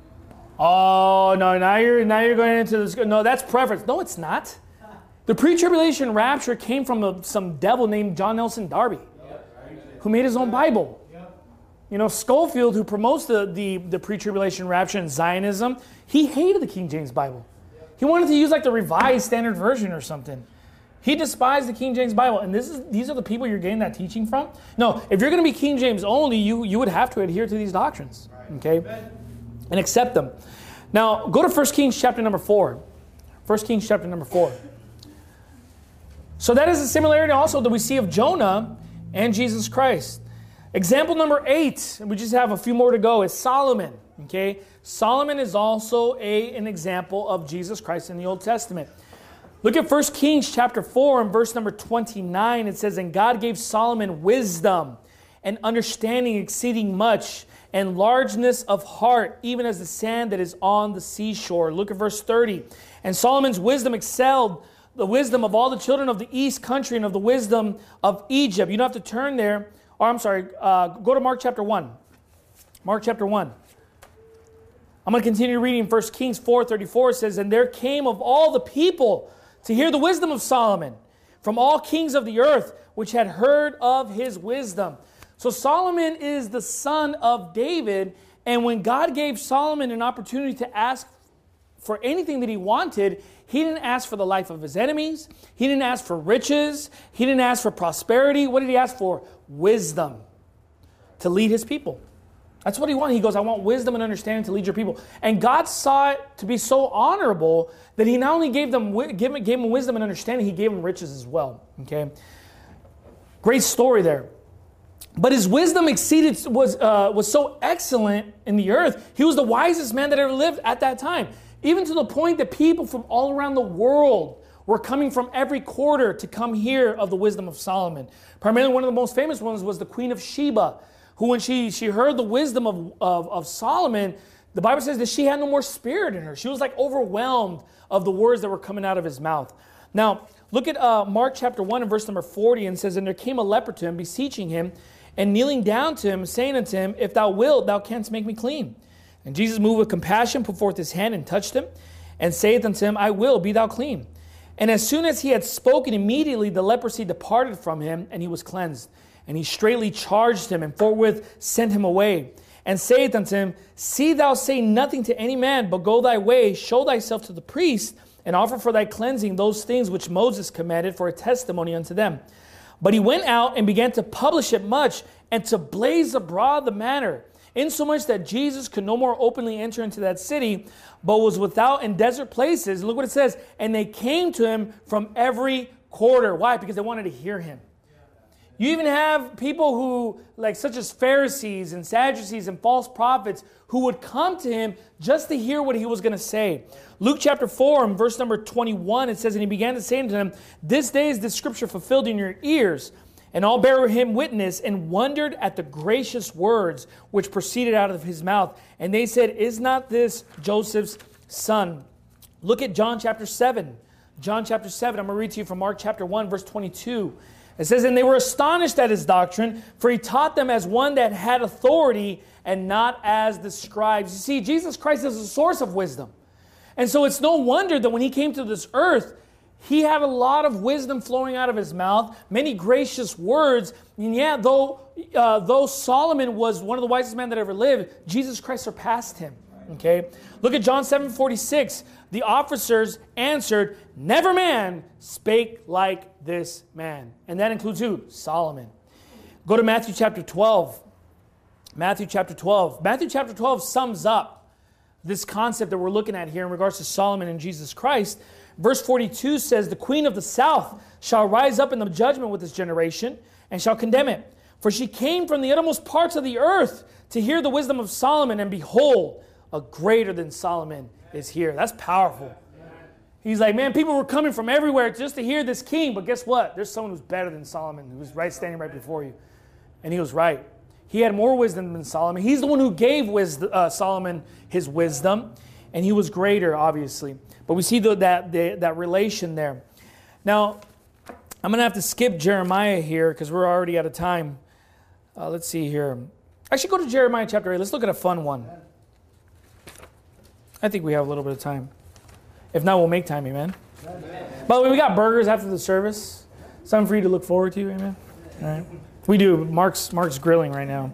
Oh, no, now you're now you're going into this. No, that's preference. No, it's not. The pre-tribulation rapture came from a, some devil named John Nelson Darby, who made his own Bible. You know, Schofield, who promotes the, the, the pre-tribulation rapture and Zionism, he hated the King James Bible. He wanted to use like the Revised Standard Version or something. He despised the King James Bible. And this is these are the people you're getting that teaching from? No, if you're going to be King James only, you, you would have to adhere to these doctrines. Okay? And accept them. Now, go to First Kings chapter number four. First Kings chapter number four. So that is a similarity also that we see of Jonah and Jesus Christ. Example number eight, and we just have a few more to go, is Solomon. Okay? Solomon is also a, an example of Jesus Christ in the Old Testament. Look at First Kings chapter four and verse number twenty-nine. It says, and God gave Solomon wisdom and understanding exceeding much, and largeness of heart, even as the sand that is on the seashore. Look at verse thirty. And Solomon's wisdom excelled the wisdom of all the children of the east country and of the wisdom of Egypt. You don't have to turn there. Or I'm sorry, uh, go to Mark chapter one. Mark chapter one. I'm going to continue reading First Kings four thirty-four. It says, and there came of all the people to hear the wisdom of Solomon, from all kings of the earth, which had heard of his wisdom. So Solomon is the son of David, and when God gave Solomon an opportunity to ask for anything that he wanted, he didn't ask for the life of his enemies. He didn't ask for riches. He didn't ask for prosperity. What did he ask for? Wisdom to lead his people. That's what he wanted. He goes, I want wisdom and understanding to lead your people. And God saw it to be so honorable that he not only gave them, gave, gave them wisdom and understanding, he gave them riches as well. Okay? Great story there. But his wisdom exceeded, was, uh, was so excellent in the earth. He was the wisest man that ever lived at that time. Even to the point that people from all around the world were coming from every quarter to come hear of the wisdom of Solomon. Primarily one of the most famous ones was the Queen of Sheba, who when she, she heard the wisdom of, of, of Solomon, the Bible says that she had no more spirit in her. She was like overwhelmed of the words that were coming out of his mouth. Now, look at uh, Mark chapter one and verse number forty, and it says, and there came a leper to him, beseeching him, and kneeling down to him, saying unto him, if thou wilt, thou canst make me clean. And Jesus, moved with compassion, put forth his hand and touched him, and saith unto him, I will, be thou clean. And as soon as he had spoken, immediately the leprosy departed from him, and he was cleansed. And he straightly charged him, and forthwith sent him away, and saith unto him, see thou say nothing to any man, but go thy way, show thyself to the priest, and offer for thy cleansing those things which Moses commanded for a testimony unto them. But he went out and began to publish it much, and to blaze abroad the matter, insomuch that Jesus could no more openly enter into that city, but was without in desert places. Look what it says. And they came to him from every quarter. Why? Because they wanted to hear him. You even have people who, like such as Pharisees and Sadducees and false prophets, who would come to him just to hear what he was going to say. Luke chapter four, and verse number twenty-one, it says, and he began to say unto them, this day is this scripture fulfilled in your ears. And all bare him witness, and wondered at the gracious words which proceeded out of his mouth. And they said, is not this Joseph's son? Look at John chapter seven. John chapter seven, I'm going to read to you from Mark chapter one, verse twenty-two. It says, and they were astonished at his doctrine, for he taught them as one that had authority and not as the scribes. You see, Jesus Christ is the source of wisdom. And so it's no wonder that when he came to this earth, he had a lot of wisdom flowing out of his mouth, many gracious words. And yeah, though, uh, though Solomon was one of the wisest men that ever lived, Jesus Christ surpassed him. Okay, look at John seven forty-six. The officers answered, never man spake like this man. And that includes who? Solomon. Go to Matthew chapter twelve. Matthew chapter twelve. Matthew chapter twelve sums up this concept that we're looking at here in regards to Solomon and Jesus Christ. Verse forty-two says, the queen of the south shall rise up in the judgment with this generation and shall condemn it. For she came from the uttermost parts of the earth to hear the wisdom of Solomon, and behold, a greater than Solomon is here. That's powerful. He's like, man, people were coming from everywhere just to hear this king. But guess what? There's someone who's better than Solomon, who's right standing right before you. And he was right. He had more wisdom than Solomon. He's the one who gave wisdom, uh, Solomon his wisdom. And he was greater, obviously. But we see the, that, the, that relation there. Now, I'm going to have to skip Jeremiah here because we're already out of time. Uh, let's see here. Actually, go to Jeremiah chapter eight. Let's look at a fun one. I think we have a little bit of time. If not, we'll make time, amen. Amen. By the way, we got burgers after the service. Something for you to look forward to, amen. All right. We do. Mark's, Mark's grilling right now.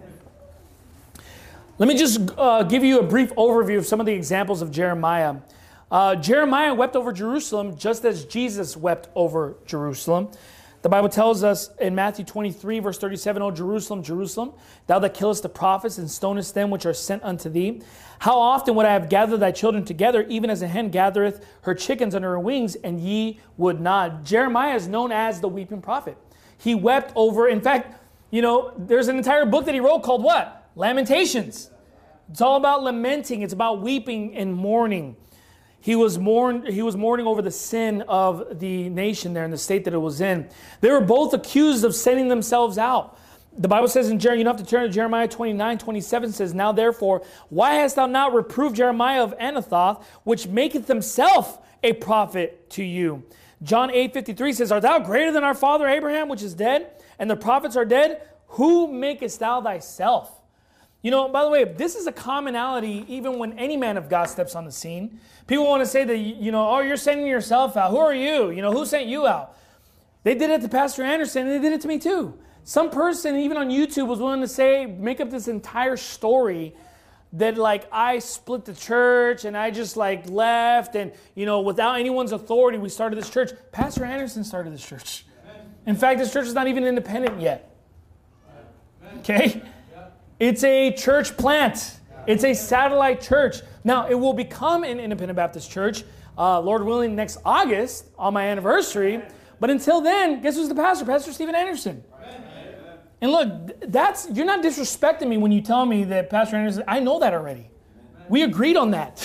Let me just uh, give you a brief overview of some of the examples of Jeremiah. Uh, Jeremiah wept over Jerusalem just as Jesus wept over Jerusalem. The Bible tells us in Matthew twenty-three, verse thirty-seven, O Jerusalem, Jerusalem, thou that killest the prophets and stonest them which are sent unto thee, how often would I have gathered thy children together, even as a hen gathereth her chickens under her wings, and ye would not. Jeremiah is known as the weeping prophet. He wept over, in fact, you know, there's an entire book that he wrote called what? Lamentations. It's all about lamenting. It's about weeping and mourning. He was mourn, He was mourning over the sin of the nation there and the state that it was in. They were both accused of sending themselves out. The Bible says in Jeremiah, you don't have to turn to Jeremiah twenty-nine, twenty-seven says, now therefore, why hast thou not reproved Jeremiah of Anathoth, which maketh himself a prophet to you? John eight fifty-three says, art thou greater than our father Abraham, which is dead, and the prophets are dead? Who makest thou thyself? You know, by the way, this is a commonality even when any man of God steps on the scene. People want to say that, you know, oh, you're sending yourself out. Who are you? You know, who sent you out? They did it to Pastor Anderson, and they did it to me too. Some person, even on YouTube, was willing to say, make up this entire story that, like, I split the church and I just, like, left and, you know, without anyone's authority, we started this church. Pastor Anderson started this church. In fact, this church is not even independent yet. Okay? It's a church plant. It's a satellite church. Now, it will become an independent Baptist church, uh, Lord willing, next August on my anniversary. But until then, guess who's the pastor? Pastor Stephen Anderson. And look, that's you're not disrespecting me when you tell me that Pastor Anderson, I know that already. We agreed on that.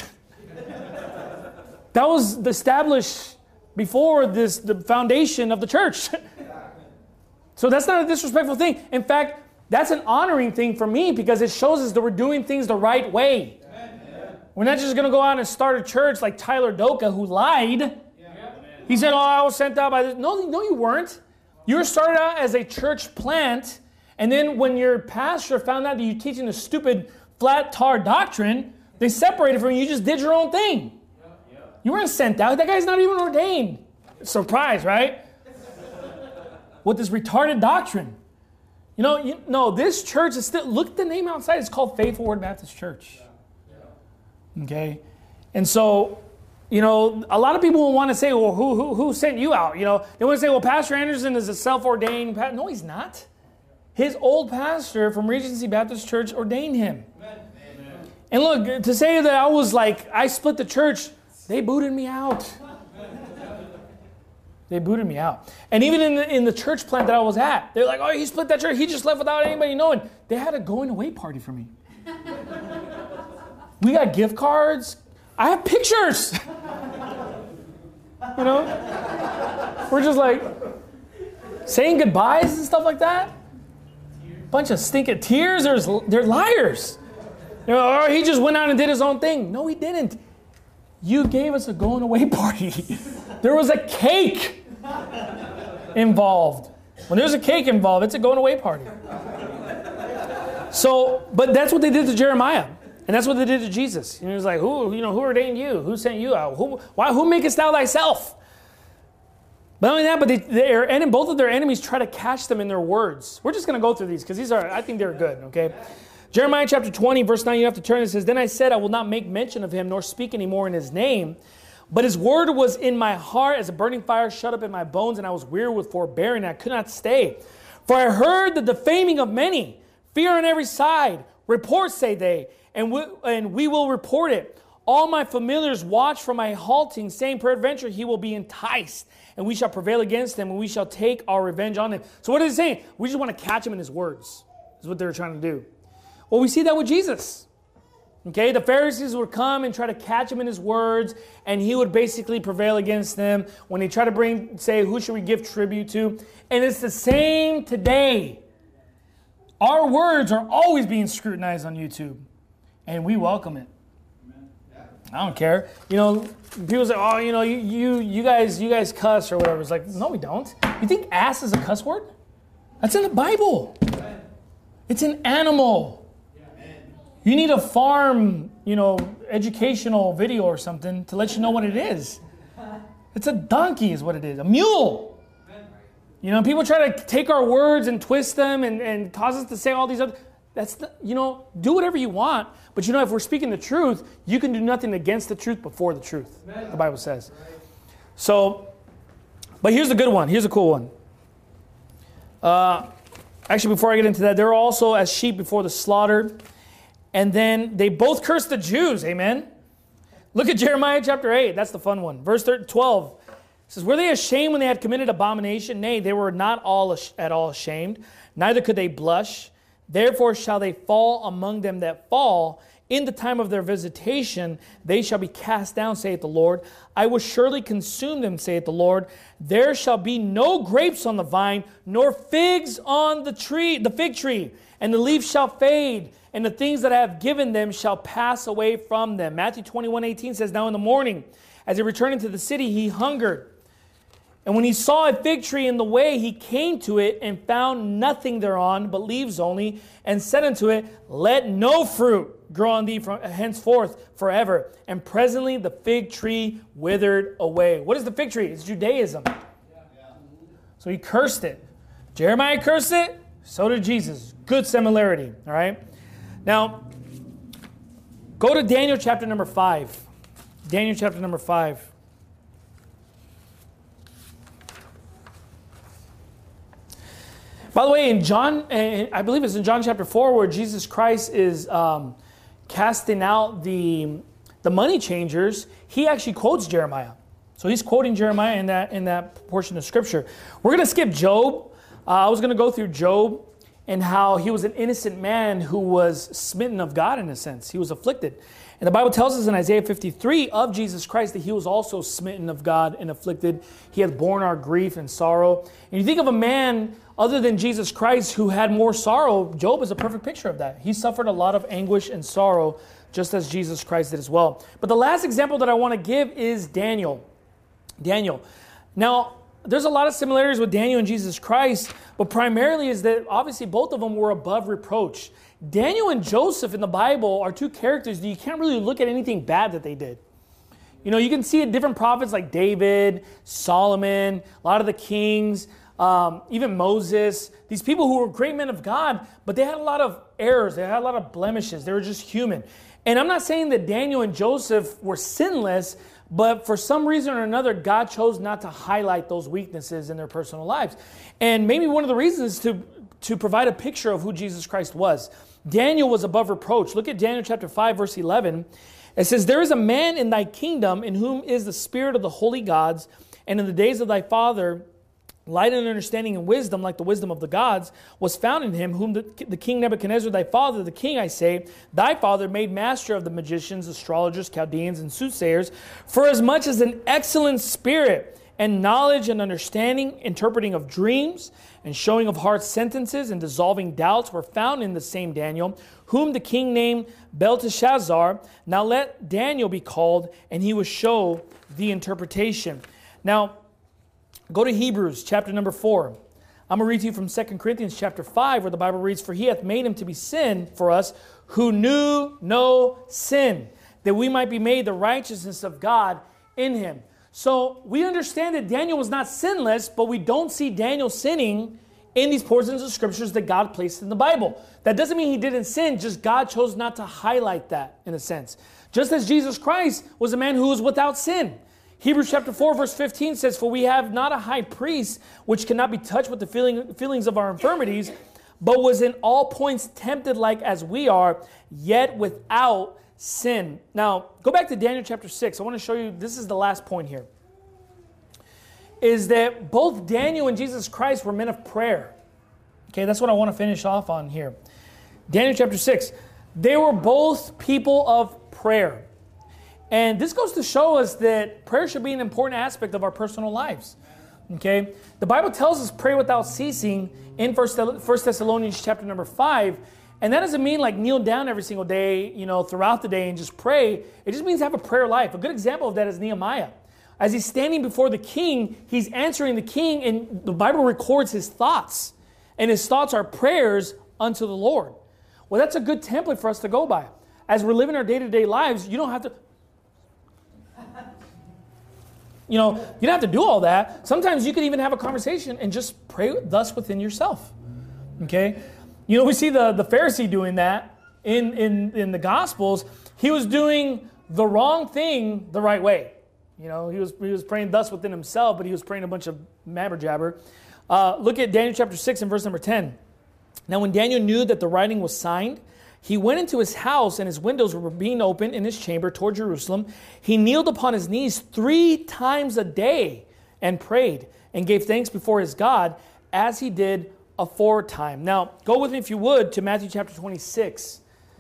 That was established before this the foundation of the church. So that's not a disrespectful thing. In fact, that's an honoring thing for me because it shows us that we're doing things the right way. Amen. We're not just going to go out and start a church like Tyler Doka, who lied. Yeah. He said, oh, I was sent out by this. No, no, you weren't. You were started out as a church plant, and then when your pastor found out that you're teaching the stupid flat tar doctrine, they separated from you. You just did your own thing. Yeah. You weren't sent out. That guy's not even ordained. Surprise, right? With this retarded doctrine. You know, you, no, this church is still, look at the name outside. It's called Faithful Word Baptist Church. Okay? And so, you know, a lot of people will want to say, well, who, who, who sent you out? You know, they want to say, well, Pastor Anderson is a self-ordained pastor. No, he's not. His old pastor from Regency Baptist Church ordained him. Amen. And look, to say that I was like, I split the church, they booted me out. They booted me out. And even in the, in the church plant that I was at, they're like, oh, he split that church. He just left without anybody knowing. They had a going away party for me. We got gift cards. I have pictures. You know? We're just like saying goodbyes and stuff like that. Bunch of stinking tears. There's, they're liars. You know, or he just went out and did his own thing. No, he didn't. You gave us a going away party. There was a cake involved. When there's a cake involved, it's a going away party. So, but that's what they did to Jeremiah. And that's what they did to Jesus. And he was like, who, you know, who ordained you? Who sent you out? Who, why, who makest thou thyself? But not only that, but they, they're, and both of their enemies try to catch them in their words. We're just going to go through these because these are, I think they're good, okay? Jeremiah chapter twenty, verse nine, you have to turn. It says, then I said, I will not make mention of him, nor speak anymore in his name. But his word was in my heart as a burning fire shut up in my bones, and I was weary with forbearing, and I could not stay. For I heard the defaming of many, fear on every side. Reports, say they, and we, and we will report it. All my familiars watch for my halting, saying, peradventure he will be enticed, and we shall prevail against him, and we shall take our revenge on him. So what are they saying? We just want to catch him in his words, is what they're trying to do. Well, we see that with Jesus. Okay, the Pharisees would come and try to catch him in his words, and he would basically prevail against them when they try to bring, say, who should we give tribute to? And it's the same today. Our words are always being scrutinized on YouTube, and we welcome it. I don't care. You know, people say, oh, you know, you you you guys you guys cuss or whatever. It's like, no, we don't. You think ass is a cuss word? That's in the Bible. It's an animal. You need a farm, you know, educational video or something to let you know what it is. It's a donkey is what it is. A mule. You know, people try to take our words and twist them and, and cause us to say all these other... That's the, you know, do whatever you want. But you know, if we're speaking the truth, you can do nothing against the truth before the truth, the Bible says. So, but here's the good one. Here's a cool one. Uh, actually, before I get into that, they're also as sheep before the slaughter. And then they both cursed the Jews. Amen. Look at Jeremiah chapter eight. That's the fun one. Verse twelve. It says, were they ashamed when they had committed abomination? Nay, they were not all at all ashamed. Neither could they blush. Therefore shall they fall among them that fall. In the time of their visitation, they shall be cast down, saith the Lord. I will surely consume them, saith the Lord. There shall be no grapes on the vine, nor figs on the tree, the fig tree. And the leaf shall fade, and the things that I have given them shall pass away from them. Matthew twenty-one eighteen says, now in the morning, as he returned into the city, he hungered. And when he saw a fig tree in the way, he came to it and found nothing thereon, but leaves only, and said unto it, let no fruit grow on thee from henceforth forever. And presently the fig tree withered away. What is the fig tree? It's Judaism. So he cursed it. Jeremiah cursed it. So did Jesus. Good similarity. All right. Now, go to Daniel chapter number five. Daniel chapter number five. By the way, in John, I believe it's in John chapter four, where Jesus Christ is um, casting out the the money changers. He actually quotes Jeremiah, so he's quoting Jeremiah in that in that portion of Scripture. We're going to skip Job. Uh, I was going to go through Job and how he was an innocent man who was smitten of God in a sense. He was afflicted. And the Bible tells us in Isaiah fifty-three of Jesus Christ that he was also smitten of God and afflicted. He had borne our grief and sorrow. And you think of a man other than Jesus Christ who had more sorrow, Job is a perfect picture of that. He suffered a lot of anguish and sorrow just as Jesus Christ did as well. But the last example that I want to give is Daniel. Daniel. Now, there's a lot of similarities with Daniel and Jesus Christ, but primarily is that obviously both of them were above reproach. Daniel and Joseph in the Bible are two characters that you can't really look at anything bad that they did. You know, you can see it different prophets like David, Solomon, a lot of the kings, um, even Moses. These people who were great men of God, but they had a lot of errors. They had a lot of blemishes. They were just human. And I'm not saying that Daniel and Joseph were sinless, but for some reason or another, God chose not to highlight those weaknesses in their personal lives. And maybe one of the reasons is to, to provide a picture of who Jesus Christ was. Daniel was above reproach. Look at Daniel chapter five, verse eleven. It says, there is a man in thy kingdom in whom is the spirit of the holy gods, And in the days of thy father, light and understanding and wisdom, like the wisdom of the gods, was found in him, whom the, the king Nebuchadnezzar, thy father, the king, I say, thy father made master of the magicians, astrologers, Chaldeans, and soothsayers, for as much as an excellent spirit and knowledge and understanding, interpreting of dreams, and showing of hard sentences, and dissolving doubts were found in the same Daniel, whom the king named Belteshazzar. Now let Daniel be called, and he will show the interpretation. Now, go to Hebrews chapter number four. I'm going to read to you from Second Corinthians chapter five, where the Bible reads, for he hath made him to be sin for us who knew no sin, that we might be made the righteousness of God in him. So we understand that Daniel was not sinless, but we don't see Daniel sinning in these portions of scriptures that God placed in the Bible. That doesn't mean he didn't sin, just God chose not to highlight that in a sense. Just as Jesus Christ was a man who was without sin. Hebrews chapter four verse fifteen says, for we have not a high priest which cannot be touched with the feeling, feelings of our infirmities, but was in all points tempted like as we are, yet without sin. Now, go back to Daniel chapter six. I want to show you, this is the last point here, is that both Daniel and Jesus Christ were men of prayer. Okay, that's what I want to finish off on here. Daniel chapter six. They were both people of prayer. And this goes to show us that prayer should be an important aspect of our personal lives. Okay? The Bible tells us pray without ceasing in First Thessalonians chapter number five. And that doesn't mean like kneel down every single day, you know, throughout the day and just pray. It just means have a prayer life. A good example of that is Nehemiah. As he's standing before the king, he's answering the king, and the Bible records his thoughts. And his thoughts are prayers unto the Lord. Well, that's a good template for us to go by. As we're living our day-to-day lives, you don't have to... You know, you don't have to do all that. Sometimes you can even have a conversation and just pray thus within yourself. Okay? You know, we see the, the Pharisee doing that in, in, in the Gospels. He was doing the wrong thing the right way. You know, he was he was praying thus within himself, but he was praying a bunch of mabber jabber. Uh, look at Daniel chapter six and verse number ten. Now when Daniel knew that the writing was signed, he went into his house, and his windows were being opened in his chamber toward Jerusalem. He kneeled upon his knees three times a day and prayed and gave thanks before his God as he did aforetime. Now, go with me, if you would, to Matthew chapter twenty-six.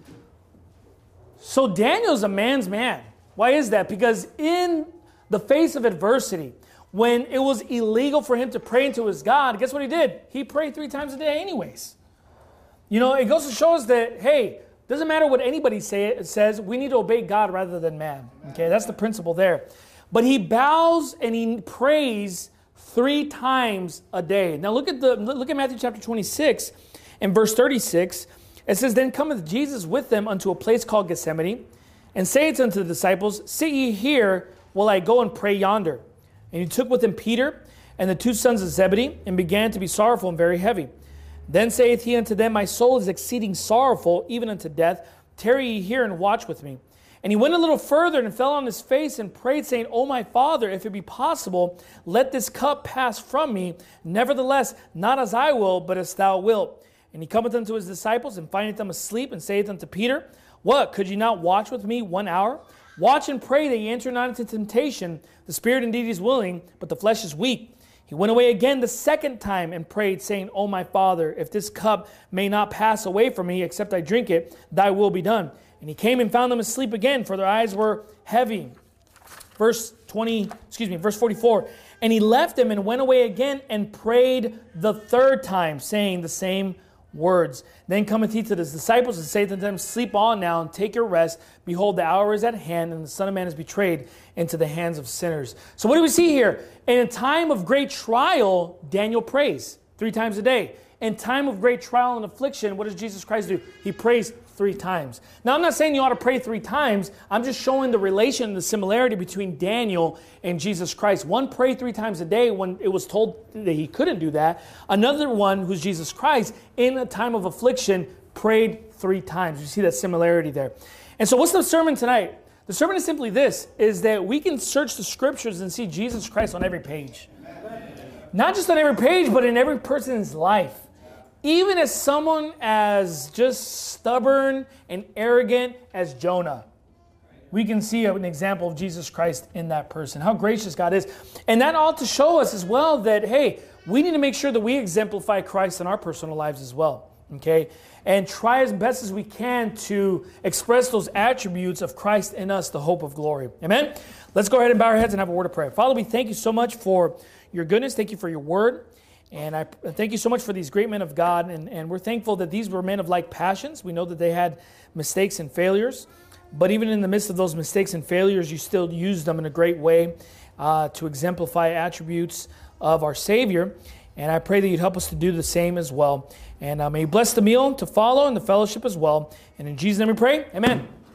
So Daniel's a man's man. Why is that? Because in the face of adversity, when it was illegal for him to pray into his God, guess what he did? He prayed three times a day anyways. You know, it goes to show us that, hey, doesn't matter what anybody say, it says, we need to obey God rather than man. Okay, that's the principle there. But he bows and he prays three times a day. Now look at the look at Matthew chapter twenty-six and verse thirty-six. It says, then cometh Jesus with them unto a place called Gethsemane, and saith unto the disciples, sit ye here while I go and pray yonder. And he took with him Peter and the two sons of Zebedee, and began to be sorrowful and very heavy. Then saith he unto them, my soul is exceeding sorrowful, even unto death. Tarry ye here and watch with me. And he went a little further and fell on his face and prayed, saying, O my Father, if it be possible, let this cup pass from me. Nevertheless, not as I will, but as thou wilt. And he cometh unto his disciples, and findeth them asleep, and saith unto Peter, what, could ye not watch with me one hour? Watch and pray that ye enter not into temptation. The spirit indeed is willing, but the flesh is weak. He went away again the second time and prayed, saying, O my Father, if this cup may not pass away from me, except I drink it, thy will be done. And he came and found them asleep again, for their eyes were heavy. Verse twenty, excuse me, verse forty-four. And he left them and went away again and prayed the third time, saying the same words. Then cometh he to his disciples and saith unto them, sleep on now and take your rest. Behold, the hour is at hand, and the Son of Man is betrayed into the hands of sinners. So what do we see here? In a time of great trial, Daniel prays three times a day. In time of great trial and affliction, what does Jesus Christ do? He prays three times. Now, I'm not saying you ought to pray three times. I'm just showing the relation, the similarity between Daniel and Jesus Christ. One prayed three times a day when it was told that he couldn't do that. Another one, who's Jesus Christ, in a time of affliction, prayed three times. You see that similarity there. And so what's the sermon tonight? The sermon is simply this, is that we can search the scriptures and see Jesus Christ on every page. Not just on every page, but in every person's life. Even as someone as just stubborn and arrogant as Jonah. we can see an example of Jesus Christ in that person, how gracious God is. And that ought to show us as well that, hey, we need to make sure that we exemplify Christ in our personal lives as well, okay? And try as best as we can to express those attributes of Christ in us, the hope of glory. Amen? Let's go ahead and bow our heads and have a word of prayer. Father, we thank you so much for your goodness. Thank you for your word. And I thank you so much for these great men of God. And, and we're thankful that these were men of like passions. We know that they had mistakes and failures. But even in the midst of those mistakes and failures, you still used them in a great way uh, to exemplify attributes of our Savior. And I pray that you'd help us to do the same as well. And uh, may you bless the meal to follow and the fellowship as well. And in Jesus' name we pray, amen.